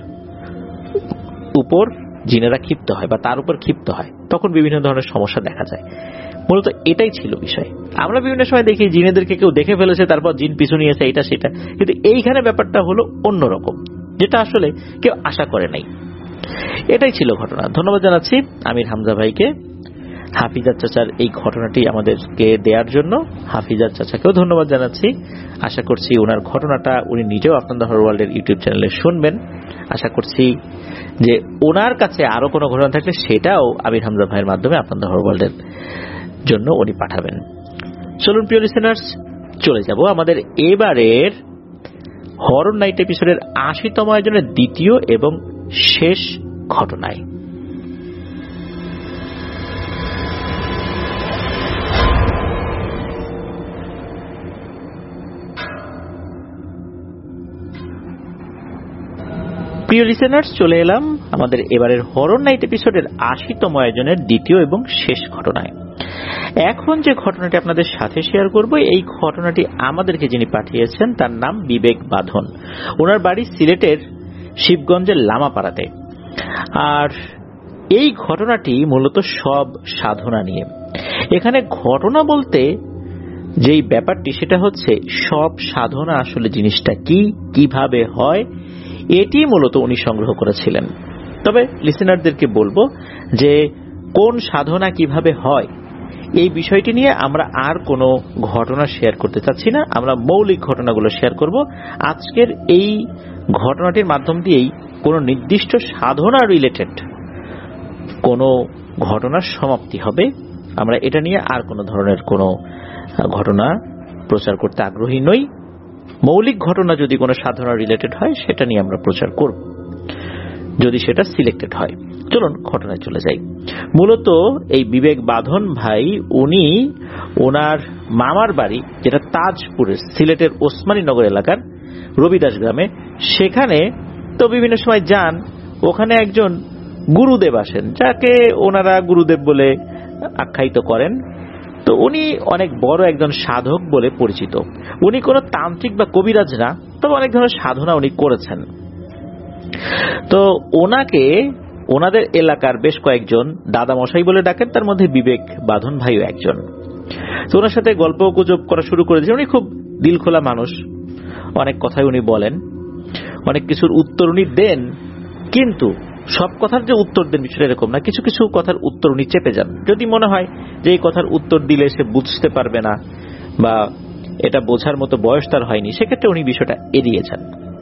উপর জিনেরা ক্ষিপ্ত হয় বা তার উপর ক্ষিপ্ত হয়, তখন বিভিন্ন ধরনের সমস্যা দেখা যায়। মূলত এটাই ছিল বিষয়। আমরা বিভিন্ন সময় দেখি জিনেদেরকে কেউ দেখে ফেলেছে, তারপর জিন পিছু নিয়েছে, এটা সেটা, কিন্তু এইখানে ব্যাপারটা হলো অন্যরকম, যেটা আসলে কেউ আশা করে নাই। এটাই ছিল ঘটনা। ধন্যবাদ জানাচ্ছি আমির হামজা ভাইকে হাফিজার চাচার এই ঘটনাটি আমাদেরকে দেওয়ার জন্য। হাফিজার চাচাকেও ধন্যবাদ জানাচ্ছি। আশা করছি ওনার ঘটনাটা উনি নিজেও আপনাদের হরর ওয়ার্ল্ডের ইউটিউব চ্যানেলে শুনবেন। আশা করছি যে ওনার কাছে আরো কোনো ঘটনা থাকলে সেটাও আমির হামজা ভাইয়ের মাধ্যমে আপনাদের হরর ওয়ার্ল্ডের জন্য উনি পাঠাবেন। চলুন প্রিয় লিসেনার্স, চলে যাব আমাদের এবারের হরর নাইট এপিসোডের আশিতম আয়োজনের দ্বিতীয় এবং শেষ ঘটনায়। প্রিয় লিসেনার্স, চলে এলাম আমাদের এবারের হরর নাইট এপিসোডের আশিতম আয়োজনের দ্বিতীয় এবং শেষ ঘটনায়। এখন যে ঘটনাটি আপনাদের সাথে শেয়ার করব, এই ঘটনাটি আমাদেরকে যিনি পাঠিয়েছেন তার নাম বিবেক বাঁধন। ওনার বাড়ি সিলেটের শিবগঞ্জের লামাপাড়াতে। আর এই ঘটনাটি মূলত সব সাধনা নিয়ে। এখানে ঘটনা বলতে যেই ব্যাপারটি, সেটা হচ্ছে সব সাধনা আসলে জিনিসটা কি, কিভাবে হয়, এটি মূলত উনি সংগ্রহ করেছিলেন। তবে লিসেনারদেরকে বলবো যে কোন সাধনা কিভাবে হয় এই বিষয়টি নিয়ে আমরা আর কোনো ঘটনা শেয়ার করতে চাচ্ছি না। আমরা মৌলিক ঘটনাগুলো শেয়ার করব। আজকের এই ঘটনাটির মাধ্যম দিয়েই কোনো নির্দিষ্ট সাধনা রিলেটেড কোনো ঘটনার সমাপ্তি হবে। আমরা এটা নিয়ে আর কোনো ধরনের কোনো ঘটনা প্রচার করতে আগ্রহী নই। মৌলিক ঘটনা যদি কোনো সাধনা রিলেটেড হয় সেটা নিয়ে আমরা প্রচার করব, যদি সেটা সিলেক্টেড হয়। চলুন ঘটনায় চলে যাই। মূলত এই বিবেক বাঁধন ভাই, উনি ওনার মামার বাড়ি, যেটা তাজপুরের সিলেটের ওসমানীনগর এলাকার রবিদাস গ্রামে, সেখানে তো বিভিন্ন সময় যান। ওখানে একজন গুরুদেব আসেন, যাকে ওনারা গুরুদেব বলে আখ্যায়িত করেন। তো উনি অনেক বড় একজন সাধক বলে পরিচিত। উনি কোনো তান্ত্রিক বা কবিরাজ না, তবে অনেক ধরনের সাধনা উনি করেছেন। তো ওনাকে ওনাদের এলাকার বেশ কয়েকজন দাদা মশাই বলে ডাকেন, তার মধ্যে বিবেক বাঁধন ভাইও একজন। তো ওনার সাথে গল্প গুজব করা শুরু করে দিয়েছেন। উনি খুব দিল খোলা মানুষ, অনেক কথাই উনি বলেন, অনেক কিছুর উত্তর উনি দেন, কিন্তু সব কথার যে উত্তর দেন বিষয়টা এরকম না। কিছু কিছু কথার উত্তর উনি চেপে যান। যদি মনে হয় যে এই কথার উত্তর দিলে সে বুঝতে পারবে না বা এটা বোঝার মতো বয়স তার হয়নি, সেক্ষেত্রে উনি বিষয়টা এড়িয়ে যান।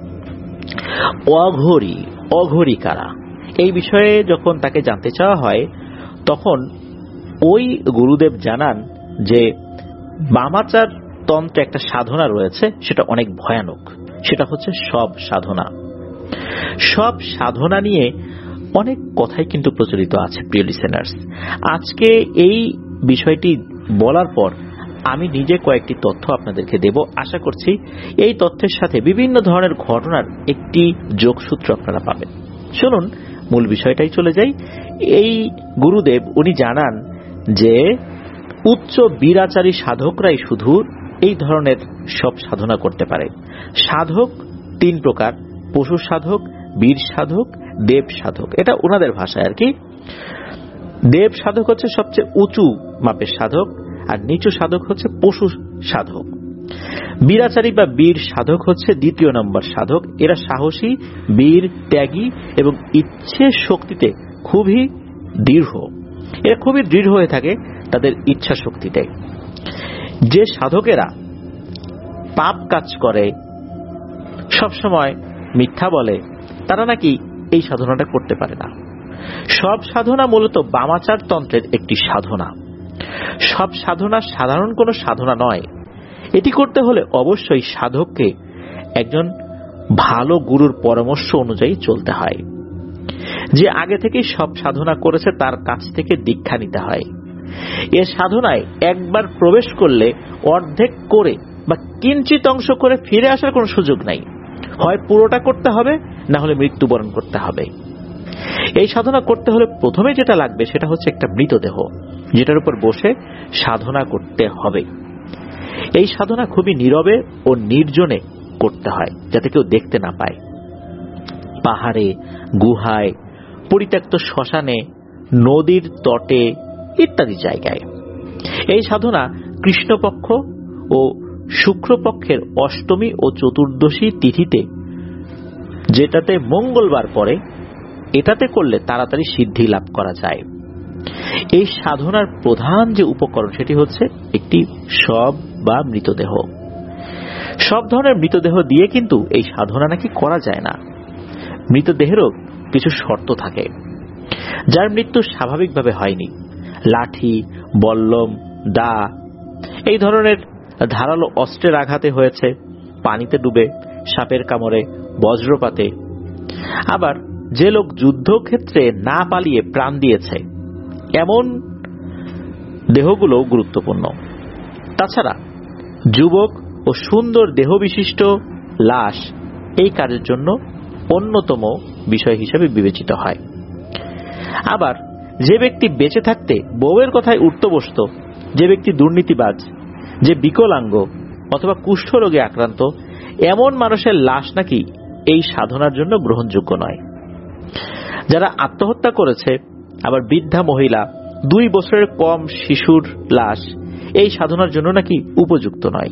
অঘরী অঘরী কারা, এই বিষয়ে যখন তাকে জানতে চাওয়া হয়, তখন ওই গুরুদেব জানান যে বামাচার তন্ত্রে একটা সাধনা রয়েছে, সেটা অনেক ভয়ানক। সেটা হচ্ছে সব সাধনা। সব সাধনা নিয়ে অনেক কথাই কিন্তু প্রচলিত আছে প্রিয় লিসেনার্স। আজকে এই বিষয়টি বলার পর আমি নিজে কয়েকটি তথ্য আপনাদেরকে দেব। আশা করছি এই তথ্যের সাথে বিভিন্ন ধরনের ঘটনার একটি যোগসূত্র আপনারা পাবেন। শুনুন মূল বিষয়টাই চলে যাই। এই গুরুদেব উনি জানান যে উচ্চ বীরাচারী সাধকরাই শুধু এই ধরনের সব সাধনা করতে পারে। সাধক তিন প্রকার, পশু সাধক, বীর সাধক, দেব সাধক। এটা ওনাদের ভাষায় আর কি। দেব সাধক হচ্ছে সবচেয়ে উঁচু মাপের সাধক, আর নিচু সাধক হচ্ছে পশু সাধক। বীরাচারী বা বীর সাধক হচ্ছে দ্বিতীয় নম্বর সাধক। এরা সাহসী, বীর, ত্যাগী এবং ইচ্ছে শক্তিতে খুবই দৃঢ়। এরা খুবই দৃঢ় হয়ে থাকে তাদের ইচ্ছা শক্তিতে। যে সাধকেরা পাপ কাজ করে, সবসময় মিথ্যা বলে, তারা নাকি এই সাধনাটা করতে পারে না। সব সাধনা মূলত বামাচার তন্ত্রের একটি সাধনা। সব সাধনা সাধারণ কোনো সাধনা নয়। এটি করতে হলে অবশ্যই সাধককে একজন ভালো গুরুর পরামর্শ অনুযায়ী চলতে হয়। যে আগে থেকেই সব সাধনা করেছে তার কাছ থেকে দীক্ষা নিতে হয়। এ সাধনায় একবার প্রবেশ করলে অর্ধেক করে বা কিঞ্চিত অংশ করে ফিরে আসার কোনো সুযোগ নাই। হয় পুরোটা করতে হবে, না হলে মৃত্যুবরণ করতে হবে। এই সাধনা করতে হলে প্রথমে যেটা লাগবে সেটা হচ্ছে একটা মৃতদেহ, যেটার উপর বসে সাধনা করতে হবে। এই সাধনা খুবই নীরবে ও নির্জনে করতে হয়, যাতে কেউ দেখতে না পায়। পাহাড়ে, গুহায়, পরিত্যক্ত শ্মশানে, নদীর তটে ইত্যাদি জায়গায়। এই সাধনা কৃষ্ণপক্ষ ও শুক্রপক্ষের অষ্টমী ও চতুর্দশী তিথিতে, যেটাতে মঙ্গলবার পড়ে, এটাতে করলে তাড়াতাড়ি সিদ্ধি লাভ করা যায়। এই সাধনার প্রধান যে উপকরণ সেটি হচ্ছে একটি শব বা মৃতদেহ। সব ধরনের মৃতদেহ দিয়ে কিন্তু এই সাধনা নাকি করা যায় না। মৃতদেহেরও কিছু শর্ত থাকে। যার মৃত্যু স্বাভাবিকভাবে হয়নি, লাঠি, বল্লম, দা, এই ধরনের ধারালো অস্ত্রের আঘাতে হয়েছে, পানিতে ডুবে, সাপের কামড়ে, বজ্রপাতে, আবার যে লোক যুদ্ধক্ষেত্রে না পালিয়ে প্রাণ দিয়েছে, এমন দেহগুলো গুরুত্বপূর্ণ। তাছাড়া যুবক ও সুন্দর দেহ বিশিষ্ট লাশ এই কাজের জন্য অন্যতম বিষয় হিসেবে বিবেচিত হয়। আবার যে ব্যক্তি বেঁচে থাকতে বউয়ের কথায় উঠতে বসত, যে ব্যক্তি দুর্নীতিবাজ, যে বিকলাঙ্গ অথবা কুষ্ঠ রোগে আক্রান্ত, এমন মানুষের লাশ নাকি এই সাধনার জন্য গ্রহণযোগ্য নয়। যারা আত্মহত্যা করেছে, আবার বৃদ্ধা মহিলা, দুই বছরের কম শিশুর লাশ এই সাধনার জন্য নাকি উপযুক্ত নয়।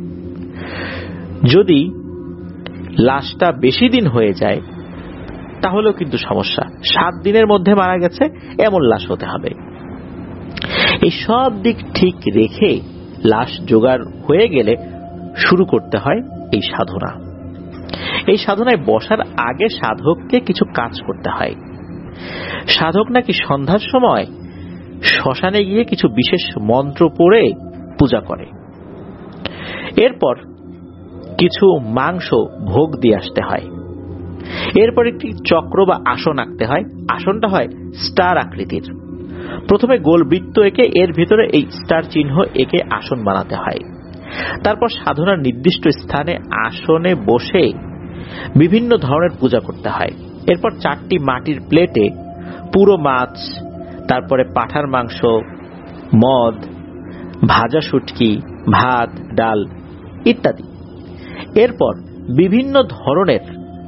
যদি লাশটা বেশি দিন হয়ে যায় তাহলেও কিন্তু সমস্যা। সাত দিনের মধ্যে মারা গেছে এমন লাশ হতে হবে। এই সব দিক ঠিক রেখে লাশ জোগাড় হয়ে গেলে শুরু করতে হয় এই সাধনা। এই সাধনায় বসার আগে সাধককে কিছু কাজ করতে হয়। সাধক নাকি সন্ধ্যার সময় শ্মশানে গিয়ে কিছু বিশেষ মন্ত্র পড়ে পূজা করে। এরপর কিছু মাংস ভোগ দিয়ে আসতে হয়। এরপর একটি চক্র বা আসন আঁকতে হয়। আসনটা হয় স্টার আকৃতির। প্রথমে গোল বৃত্ত এঁকে এর ভিতরে এই স্টার চিহ্ন এঁকে আসন বানাতে হয়। তারপর সাধনার নির্দিষ্ট স্থানে আসনে বসে বিভিন্ন ধরনের পূজা করতে হয়। এরপর চারটি মাটির প্লেটে পুরো মাছ, তারপরে পাঁঠার মাংস, মদ, ভাজা শুটকি, ভাত, ডাল ইত্যাদি। এরপর বিভিন্ন ধরনের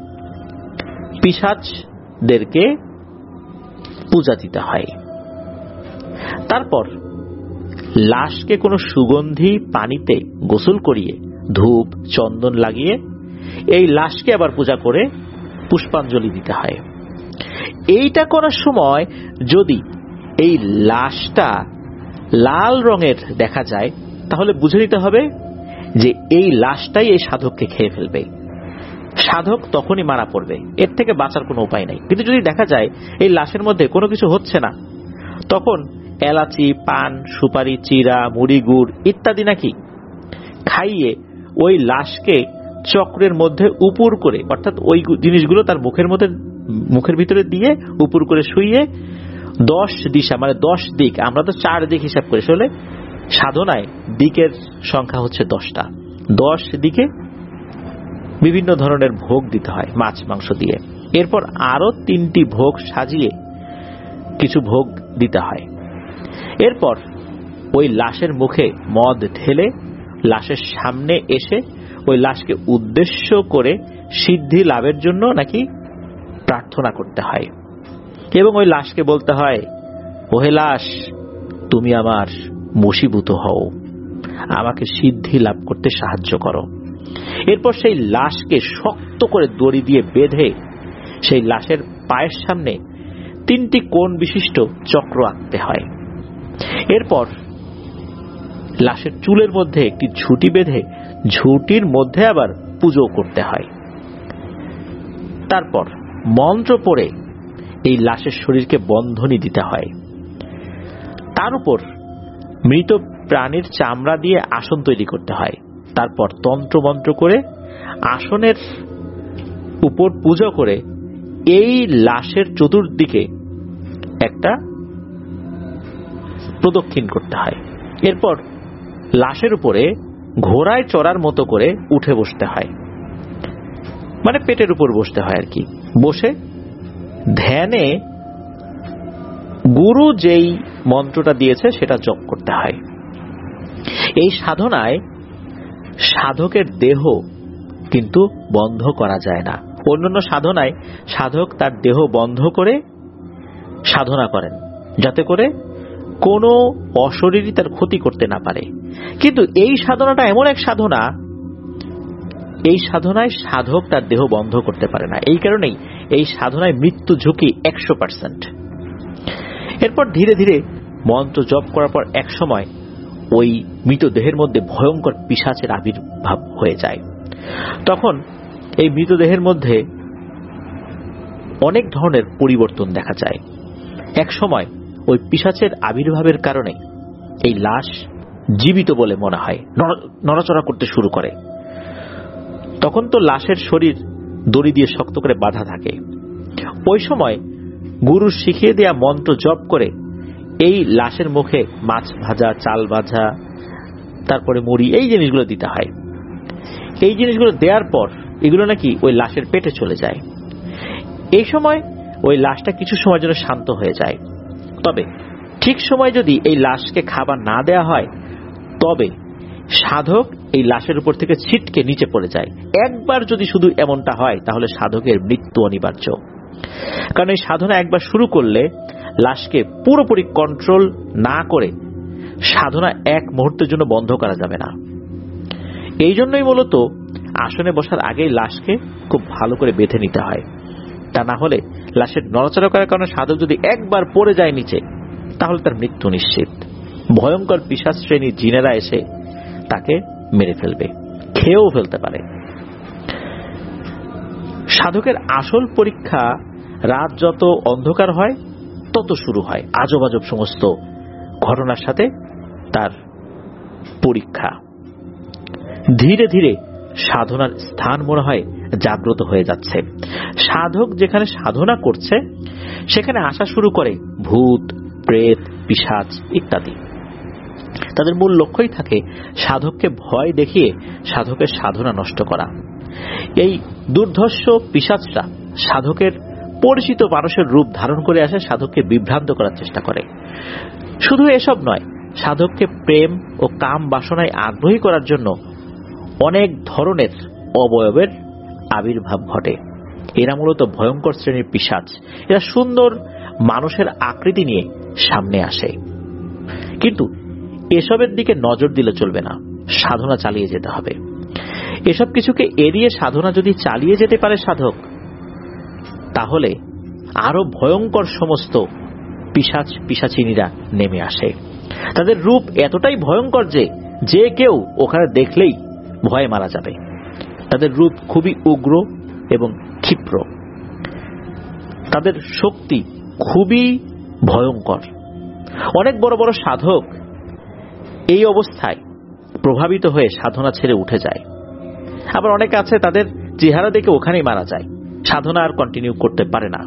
পিশাচদেরকে পূজা দিতে হয়। তারপর লাশকে কোনো সুগন্ধি পানিতে গোসল করিয়ে ধূপ চন্দন লাগিয়ে এই লাশকে আবার পূজা করে পুষ্পাঞ্জলি দিতে হয়। এইটা করার সময় যদি এই লাশটা লাল রঙের দেখা যায় তাহলে বুঝে নিতে হবে যে এই লাশটাই এই সাধককে খেয়ে ফেলবে। সাধক তখনই মারা পড়বে, এর থেকে বাঁচার কোনো উপায় নাই। কিন্তু যদি দেখা যায় এই লাশের মধ্যে কোনো কিছু হচ্ছে না, তখন এলাচি, পান, সুপারি, চিরা, মুড়ি, গুড় ইত্যাদি নাকি খাইয়ে ওই লাশকে চক্রের মধ্যে উপুর করে, অর্থাৎ ওই জিনিসগুলো তার মুখের মধ্যে মুখের ভিতরে দিয়ে উপুর করে শুইয়ে দশ দিশা মানে দশ দিক, আমরা তো চার দিক হিসাব করি, আসলে সাধনায় দিকের সংখ্যা হচ্ছে দশটা। দশ দিকে বিভিন্ন ধরনের ভোগ দিতে হয় মাছ মাংস দিয়ে। এরপর আরো তিনটি ভোগ সাজিয়ে কিছু ভোগ দিতে হয়। এরপর ওই লাশের মুখে মদ ঢেলে লাশের সামনে এসে ওই লাশকে উদ্দেশ্য করে সিদ্ধি লাভের জন্য নাকি প্রার্থনা করতে হয় এবং ওই লাশকে বলতে হয়, ওহে লাশ, তুমি আমার বশীভূত হও, আমাকে সিদ্ধি লাভ করতে সাহায্য করো। এরপর সেই লাশকে শক্ত করে দড়ি দিয়ে বেঁধে সেই লাশের পায়ের সামনে তিনটি কোণ বিশিষ্ট চক্র আঁকতে হয়। এরপর লাশের চুলের মধ্যে একটি ঝুঁটি বেঁধে ঝুঁটির মধ্যে আবার পুজো করতে হয়। তারপর মন্ত্র পড়ে এই লাশের শরীরকে বন্ধনী দিতে হয়। তার উপর মৃত প্রাণীর চামড়া দিয়ে আসন তৈরি করতে হয়। তারপর তন্ত্র মন্ত্র করে আসনের উপর পূজা করে এই লাশের চতুর্দিকে একটা প্রদক্ষিণ করতে হয়। এরপর লাশের উপরে ঘোড়ায় চড়ার মতো করে উঠে বসতে হয়, মানে পেটের উপর বসতে হয় আর কি। বসে ধ্যানে গুরু যেই মন্ত্রটা দিয়েছে সেটা জপ করতে হয়। এই সাধনায় সাধকের দেহ কিন্তু বন্ধ করা যায় না। অন্যান্য সাধনায় সাধক তার দেহ বন্ধ করে সাধনা করেন যাতে করে কোনো অশরীরী তার ক্ষতি করতে না পারে, কিন্তু এই সাধনাটা এমন এক সাধনা, এই সাধনায় সাধক তার দেহ বন্ধ করতে পারে না। এই কারণেই এই সাধনায় মৃত্যু ঝুঁকি একশো পার্সেন্ট। এরপর ধীরে ধীরে মন্ত্র জপ করার পর এক সময় ওই মৃতদেহের মধ্যে ভয়ঙ্কর পিশাচের আবির্ভাব হয়ে যায়। তখন এই মৃতদেহের মধ্যে অনেক ধরনের পরিবর্তন দেখা যায়। এক সময় ওই পিশাচের আবির্ভাবের কারণে এই লাশ জীবিত বলে মনে হয়, নড়াচড়া করতে শুরু করে। তখন তো লাশের শরীর দড়ি দিয়ে শক্ত করে বাঁধা থাকে। ওই সময় গুরু শিখিয়ে দেয়া মন্ত্র জপ করে এই লাশের মুখে মাছ ভাজা, চাল ভাজা, তারপরে মুড়ি, এই জিনিসগুলো দিতে হয়। এই জিনিসগুলো দেওয়ার পর এগুলো নাকি ওই লাশের পেটে চলে যায়। এই সময় ওই লাশটা কিছু সময়ের জন্য শান্ত হয়ে যায়। তবে ঠিক সময় যদি এই লাশকে খাবার না দেয়া হয় তবে সাধক এই লাশের উপর থেকে ছিটকে নিচে পড়ে যায়। একবার যদি শুধু এমনটা হয় তাহলে সাধকের মৃত্যু অনিবার্য। কারণ এই সাধনা একবার শুরু করলে লাশকে পুরোপুরি কন্ট্রোল না করে সাধনা এক মুহূর্তের জন্য বন্ধ করা যাবে না। এই জন্যই মূলত আসনে বসার আগেই লাশকে খুব ভালো করে বেঁধে নিতে হয়। তা না হলে লাশের নড়াচড়া করার কারণে সাধক যদি একবার পড়ে যায় নিচে তাহলে তার মৃত্যু নিশ্চিত। ভয়ঙ্কর পিশাচ শ্রেণীর জিনেরা এসে তাকে মেরে ফেলবে, খেয়েও ফেলতে পারে। সাধকের আসল পরীক্ষা রাত যত অন্ধকার হয় তত শুরু হয় আজব আজব সমস্ত ঘটনার সাথে তার পরীক্ষা। ধীরে ধীরে সাধনার স্থান মনে হয় জাগ্রত হয়ে যাচ্ছে। সাধক যেখানে সাধনা করছে সেখানে আসা শুরু করে ভূত, প্রেত, পিশাচ ইত্যাদি। তাদের মূল লক্ষ্যই থাকে সাধককে ভয় দেখিয়ে সাধকের সাধনা নষ্ট করা। এই দুর্ধর্ষ পিশাচরা সাধকের পরিচিত মানুষের রূপ ধারণ করে আসে, সাধককে বিভ্রান্ত করার চেষ্টা করে। শুধু এসব নয়, সাধককে প্রেম ও কাম বাসনায় আগ্রহী করার জন্য অনেক ধরনের অবয়বের আবির্ভাব ঘটে। এরা মূলত ভয়ঙ্কর শ্রেণীর পিশাচ। এরা সুন্দর মানুষের আকৃতি নিয়ে সামনে আসে। কিন্তু এসবের দিকে নজর দিলে চলবে না, সাধনা চালিয়ে যেতে হবে। এসব কিছুকে এড়িয়ে সাধনা যদি চালিয়ে যেতে পারে সাধক, তাহলে আরো ভয়ঙ্কর সমস্ত পিশাচ পিশাচিনীরা নেমে আসে। তাদের রূপ এতটাই ভয়ঙ্কর যে যে কেউ ওখানে দেখলেই ভয়ে মারা যাবে। তাদের রূপ খুবই উগ্র এবং ক্ষিপ্র। তাদের শক্তি খুবই ভয়ঙ্কর। অনেক বড় বড় সাধক এই অবস্থায় প্রভাবিত হয়ে সাধনা ছেড়ে উঠে যায়। আবার অনেকে আছে তাদের চেহারা দেখে ওখানেই মারা যায়, সাধনা আর কন্টিনিউ করতে পারে না।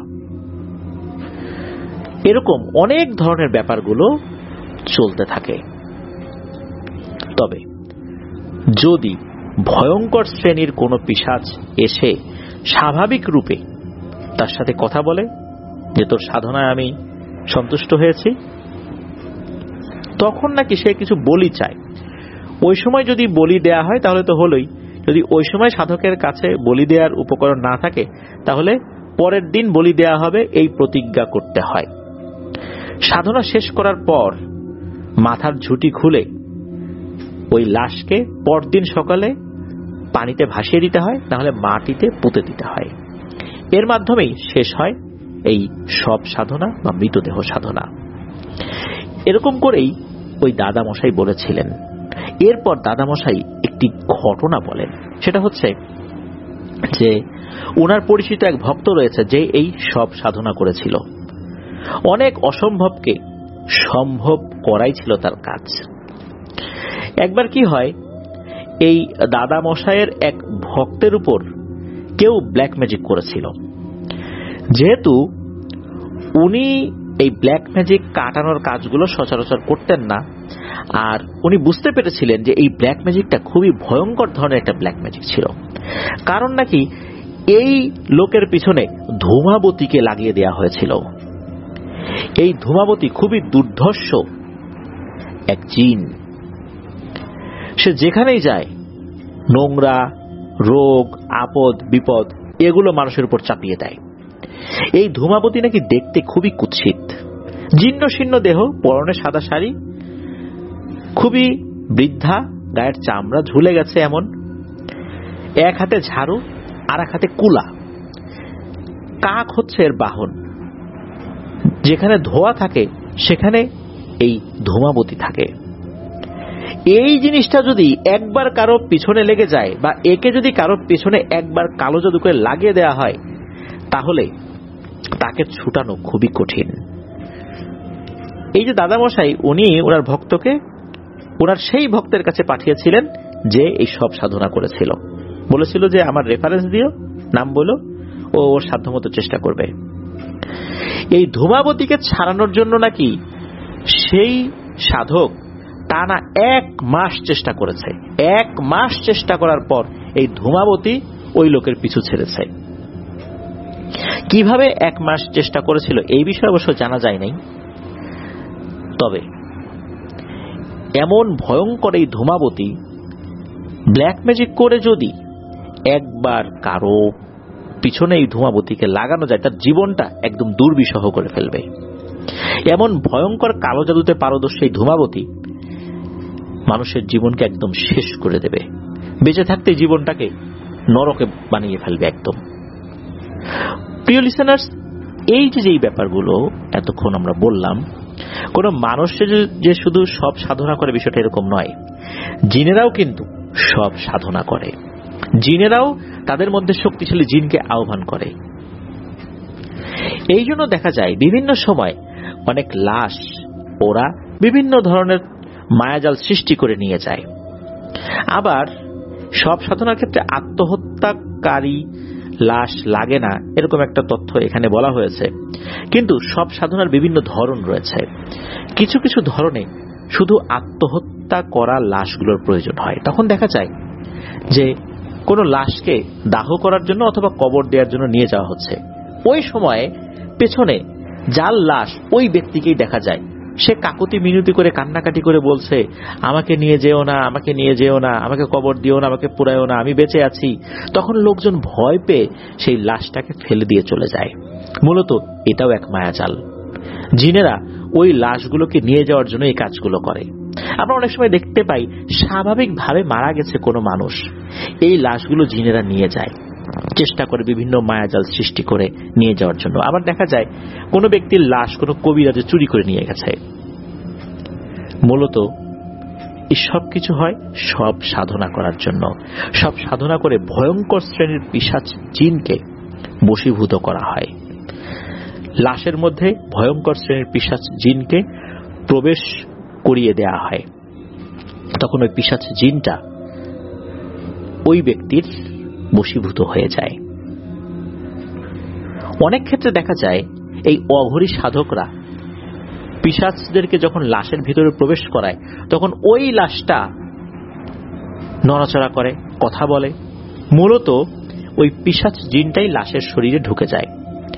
এরকম অনেক ধরনের ব্যাপারগুলো চলতে থাকে। তবে যদি ভয়ঙ্কর শ্রেণীর কোনো পিশাচ এসে স্বাভাবিক রূপে তার সাথে কথা বলে যে তোর সাধনায় আমি সন্তুষ্ট হয়েছি, তখন নাকি সে কিছু বলি চায়। ওই সময় যদি বলি দেয়া হয় তাহলে তো হলোই, যদি ওই সময় সাধকের কাছে বলি দেওয়ার উপকরণ না থাকে তাহলে পরের দিন বলি দেয়া হবে এই প্রতিজ্ঞা করতে হয়। সাধনা শেষ করার পর মাথার ঝুঁটি খুলে ওই লাশকে পরদিন সকালে পানিতে ভাসিয়ে দিতে হয়, তাহলে মাটিতে পুঁতে দিতে হয়। এর মাধ্যমেই শেষ হয় এই সব সাধনা বা মৃতদেহ সাধনা। এরকম করেই ওই দাদামশাই বলেছিলেন। এরপর দাদামশাই একটি ঘটনা বলেন, সেটা হচ্ছে যে ওনার পরিচিত এক ভক্ত রয়েছে যে এই সব সাধনা করেছিল। অনেক অসম্ভবকে সম্ভব করাই ছিল তার কাজ। একবার কি হয়, এই দাদামশাইয়ের এক ভক্তের উপর কেউ ব্ল্যাক ম্যাজিক করেছিল। যেহেতু উনি এই ব্ল্যাক ম্যাজিক কাটানোর কাজগুলো সচরাচর করতেন না, আর উনি বুঝতে পেরেছিলেন যে এই ব্ল্যাক ম্যাজিকটা খুবই ভয়ঙ্কর ধরনের একটা ব্ল্যাক ম্যাজিক ছিল। কারণ নাকি এই লোকের পিছনে ধূমাবতীকে লাগিয়ে দেয়া হয়েছিল। এই ধূমাবতী খুবই দুর্ধর্ষ এক জিন। সে যেখানেই যায় নোংরা, রোগ, আপদ, বিপদ এগুলো মানুষের উপর চাপিয়ে দেয়। এই ধূমাবতী নাকি দেখতে খুবই কুৎসিত, জীর্ণ শীর্ণ দেহ, পরনে সাদা শাড়ি, খুবই বৃদ্ধা, গায়ের চামড়া ঝুলে গেছে এমন, এক হাতে ঝাড়ু আর এক হাতে কুলা। কাক হচ্ছে এর বাহন। যেখানে ধোয়া থাকে সেখানে এই ধূমাবতী থাকে। এই জিনিসটা যদি একবার কারো পিছনে লেগে যায় বা একে যদি কারো পিছনে একবার কালো জাদু করে লাগিয়ে দেওয়া হয় তাহলে তাকে ছুটানো খুবই কঠিন। এই যে দাদামশাই উনি ওনার ভক্তকে ওনার সেই ভক্তের কাছে পাঠিয়েছিলেন যে এই সব সাধনা করেছিল। বলেছিল যে আমার রেফারেন্স দিও, নাম বলো, ও ওর সাধ্যমতো চেষ্টা করবে। এই ধূমাবতীকে ছাড়ানোর জন্য নাকি সেই সাধক টানা এক মাস চেষ্টা করেছে। এক মাস চেষ্টা করার পর এই ধূমাবতী ওই লোকের পিছু ছেড়েছে। কিভাবে এক মাস চেষ্টা করেছিল এই বিষয়ে অবশ্য জানা যায় নাই। তবে এমন ভয়ঙ্কর এই ধূমাবতী ব্ল্যাক ম্যাজিক করে যদি একবার কারো পিছনে এই ধূমাবতীকে লাগানো যায় তার জীবনটা একদম দুর্বিষহ করে ফেলবে। এমন ভয়ঙ্কর কালো জাদুতে পারদর্শী এই ধূমাবতী মানুষের জীবনকে একদম শেষ করে দেবে, বেঁচে থাকতে জীবনটাকে নরকে বানিয়ে ফেলবে একদম। প্রিয় লিসেনার্স, এই যে যেই ব্যাপারগুলো এতক্ষণ আমরা বললাম, কোন মানুষের যে শুধু সব সাধনা করে বিষয়টা এরকম নয়। জিনেরাও কিন্তু সব সাধনা করে। জিনেরাও তাদের মধ্যে শক্তিশালী জিনকে আহ্বান করে। এই জন্য দেখা যায় বিভিন্ন সময় অনেক লাশ ওরা বিভিন্ন ধরনের মায়াজাল সৃষ্টি করে নিয়ে যায়। আবার সব সাধনার ক্ষেত্রে আত্মহত্যাকারী লাশ লাগে না এরকম একটা তথ্য এখানে বলা হয়েছে। কিন্তু সব সাধনার বিভিন্ন ধরন রয়েছে। কিছু কিছু ধরনে শুধু আত্মহত্যা করা লাশগুলোর প্রয়োজন হয়। তখন দেখা যায় যে কোনো লাশকে দাহ করার জন্য অথবা কবর দেওয়ার জন্য নিয়ে যাওয়া হচ্ছে। ওই সময়ে পেছনে যার লাশ ওই ব্যক্তিকেই দেখা যায়, সে কাকুতি মিনতি করে কান্নাকাটি করে বলছে, আমাকে নিয়ে যেও না, আমাকে নিয়ে যেও না, আমাকে কবর দিও না, আমাকে পুরায়ও না, আমি বেঁচে আছি। তখন লোকজন ভয় পেয়ে সেই লাশটাকে ফেলে দিয়ে চলে যায়। মূলত এটাও এক মায়াজাল। জিনেরা ওই লাশগুলোকে নিয়ে যাওয়ার জন্য এই কাজগুলো করে। আমরা অনেক সময় দেখতে পাই স্বাভাবিকভাবে মারা গেছে কোনো মানুষ, এই লাশগুলো জিনেরা নিয়ে যায়, চেষ্টা করে বিভিন্ন মায়াজাল সৃষ্টি করে নিয়ে যাওয়ার জন্য। আবার দেখা যায় কোনো ব্যক্তির লাশ কোনো কবিরাজে চুরি করে নিয়ে গেছে। মূলত এই সব কিছু হয় সব সাধনা করার জন্য। সব সাধনা করে ভয়ঙ্কর শ্রেণীর পিশাচ জিনকে বশীভূত করা হয়। লাশের মধ্যে ভয়ঙ্কর শ্রেণীর পিশাচ জিনকে প্রবেশ করিয়ে দেয়া হয়। তখন ওই পিশাচ জিনটা ওই ব্যক্তির বশীভূত হয়ে যায়। অনেক ক্ষেত্রে দেখা যায় এই অঘরী সাধকরা পিশাচদেরকে যখন লাশের ভিতরে প্রবেশ করায় তখন ওই লাশটা নড়াচড়া করে, কথা বলে। মূলত ওই পিশাচ জিনটাই লাশের শরীরে ঢুকে যায়।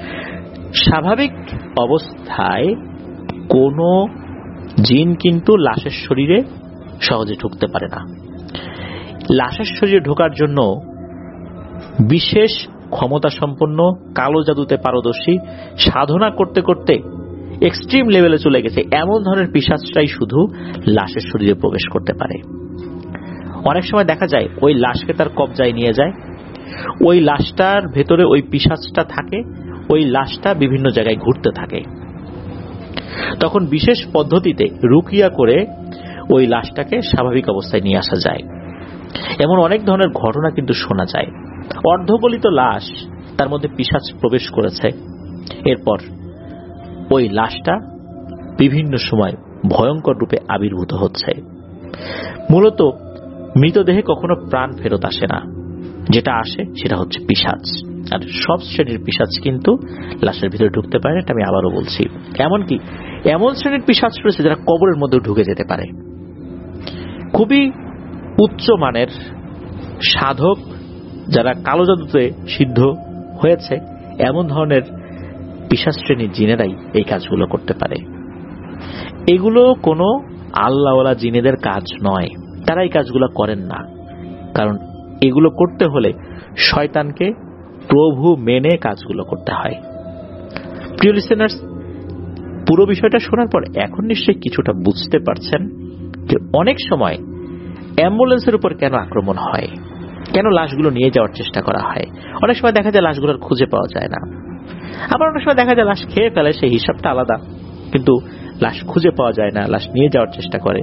স্বাভাবিক অবস্থায় কোনো জিন কিন্তু লাশের শরীরে সহজে ঢুকতে পারে না। লাশের শরীরে ঢোকার জন্য বিশেষ ক্ষমতা সম্পন্ন, কালো জাদুতে পারদর্শী, সাধনা করতে করতে এক্সট্রিম লেভেলে চলে গেছে এমন ধরনের পিশাচটাই শুধু লাশের শরীরে প্রবেশ করতে পারে। অনেক সময় দেখা যায় ওই লাশকে তার কবজায় নিয়ে যায়, ওই লাশটার ভেতরে ওই পিশাচটা থাকে, ওই লাশটা বিভিন্ন জায়গায় ঘুরতে থাকে। তখন বিশেষ পদ্ধতিতে রুকিয়া করে ওই লাশটাকে স্বাভাবিক অবস্থায় নিয়ে আসা যায়। এমন অনেক ধরনের ঘটনা কিন্তু শোনা যায়। অর্ধগলিত লাশ, তার মধ্যে পিশাচ প্রবেশ করেছে, এরপর ওই লাশটা বিভিন্ন সময় ভয়ঙ্কর রূপে আবির্ভূত হচ্ছে। মূলত মৃতদেহে কখনো প্রাণ ফেরত আসে না, যেটা আসে সেটা হচ্ছে পিশাচ। আর সব শ্রেণীর পিশাচ কিন্তু লাশের ভিতরে ঢুকতে পারে না, এটা আমি আবারও বলছি। এমনকি এমন শ্রেণীর পিশাচ রয়েছে যারা কবরের মধ্যে ঢুকে যেতে পারে। খুবই উচ্চ মানের সাধক যারা কালো জাদুতে সিদ্ধ হয়েছে, এমন ধরনের পিশাচ শ্রেণীর জিনেরাই এই কাজগুলো করতে পারে। এগুলো কোনো আল্লাহওয়ালা জিনেদের কাজ নয়, তারা এই কাজগুলো করেন না। কারণ এগুলো করতে হলে শয়তানকে প্রভু মেনে কাজগুলো করতে হয়। প্রিয় লিসেনার্স, পুরো বিষয়টা শোনার পর এখন নিশ্চয়ই কিছুটা বুঝতে পারছেন যে অনেক সময় অ্যাম্বুলেন্সের উপর কেন আক্রমণ হয়, কেন লাশগুলো নিয়ে যাওয়ার চেষ্টা করা হয়। অনেক সময় দেখা যায় লাশগুলোর খুঁজে পাওয়া যায় না, আবার অনেক সময় দেখা যায় লাশ খেয়ে ফেলে, সেই হিসাবটা আলাদা, কিন্তু লাশ খুঁজে পাওয়া যায় না, লাশ নিয়ে যাওয়ার চেষ্টা করে।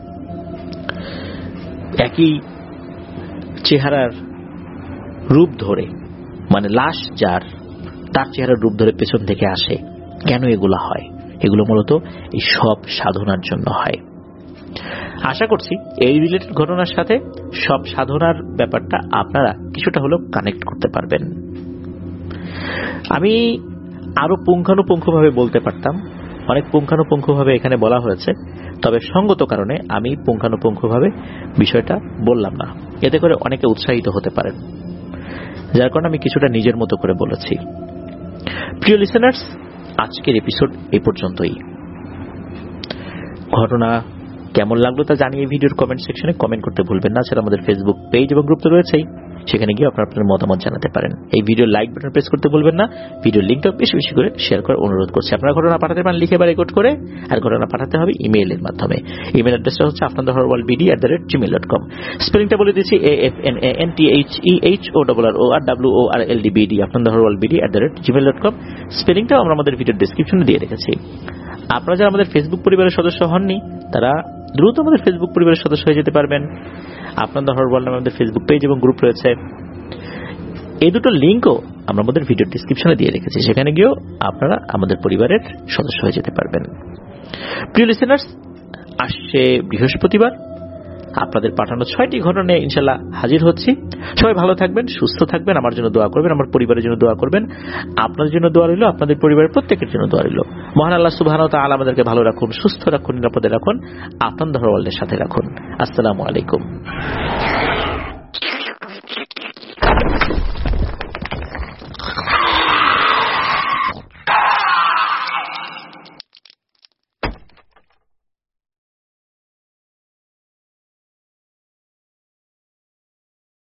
একই চেহারার রূপ ধরে, মানে লাশ যার, তার চেহারার রূপ ধরে পেছন থেকে আসে। কেন এগুলো হয়? এগুলো মূলত এই সব সাধনার জন্য হয়। আশা করছি এই রিলেটেড ঘটনার সাথে সব সাধনার ব্যাপারটা আপনারা কিছুটা হলেও কানেক্ট করতে পারবেন। আমি আরো পুঙ্খানুপুঙ্খভাবে বলতে পারতাম, অনেক পুঙ্খানুপুঙ্খভাবে এখানে বলা হয়েছে, তবে সঙ্গত কারণে আমি পুঙ্খানুপুঙ্খভাবে বিষয়টা বললাম না। এতে করে অনেকে উৎসাহিত হতে পারেন, যার কারণে আমি কিছুটা নিজের মতো করে বলেছি। প্রিয় লিসেনার্স, আজকের এপিসোড এই পর্যন্তই। ঘটনা কেমন লাগলো তা জানিয়ে ভিডিওর কমেন্ট সেকশনে কমেন্ট করতে ভুলবেন না। সেটা আমাদের ফেসবুক পেজ এবং গ্রুপ তো রয়েছেই, সেখানে গিয়ে আপনারা আপনার মতামত জানাতে পারেন। এই ভিডিও লাইক বাটন প্রেস করতে ভুলবেন না। ভিডিওর লিঙ্কটা বেশি বেশি করে শেয়ার করার অনুরোধ করছি। আপনারা ঘটনা পাঠাতে পারেন লিখে বা রেকর্ড করে, আর ঘটনা পাঠাতে হবে ইমেইলের মাধ্যমে। ইমেল অ্যাড্রেসটা হচ্ছে আপনাদের horror world BD at the rate Gmail dot com. স্পেলিংটা বলে দিচ্ছি, A F N A N T H E H O double R O R W O R L D BD, আপনাদের horror world BD at the rate Gmail dot com. স্পেলিংটাও আমরা আমাদের ভিডিওর ডেসক্রিপশনে দিয়ে রেখেছি। আপনারা যারা আমাদের ফেসবুক পরিবারের সদস্য হননি, তারা দ্রুত আমাদের ফেসবুক পরিবারের সদস্য হয়ে যেতে পারবেন। আপনাদের হরওয়ার্ল্ড নামে আমাদের ফেসবুক পেজ এবং গ্রুপ রয়েছে। এই দুটো লিঙ্কও আমরা আমাদের ভিডিও ডেসক্রিপশনে দিয়ে রেখেছি, সেখানে গিয়েও আপনারা আমাদের পরিবারের সদস্য হয়ে যেতে পারবেন। প্রিয় লিসেনার্স, আসছে বৃহস্পতিবার আপনাদের পাঠানো ছয়টি ঘটনা নিয়ে ইনশাল্লাহ হাজির হচ্ছি। সবাই ভালো থাকবেন, সুস্থ থাকবেন, আমার জন্য দোয়া করবেন, আমার পরিবারের জন্য দোয়া করবেন। আপনাদের জন্য দোয়া রইল, আপনাদের পরিবারের প্রত্যেকের জন্য দোয়া রইল। মহান আল্লাহ সুবহানাহু ওয়া তাআলা আমাদেরকে ভালো রাখুন, সুস্থ রাখুন, নিরাপদে রাখুন, আপনাদের হরওয়ার্ল্ডের সাথে রাখুন। আসসালামু আলাইকুম।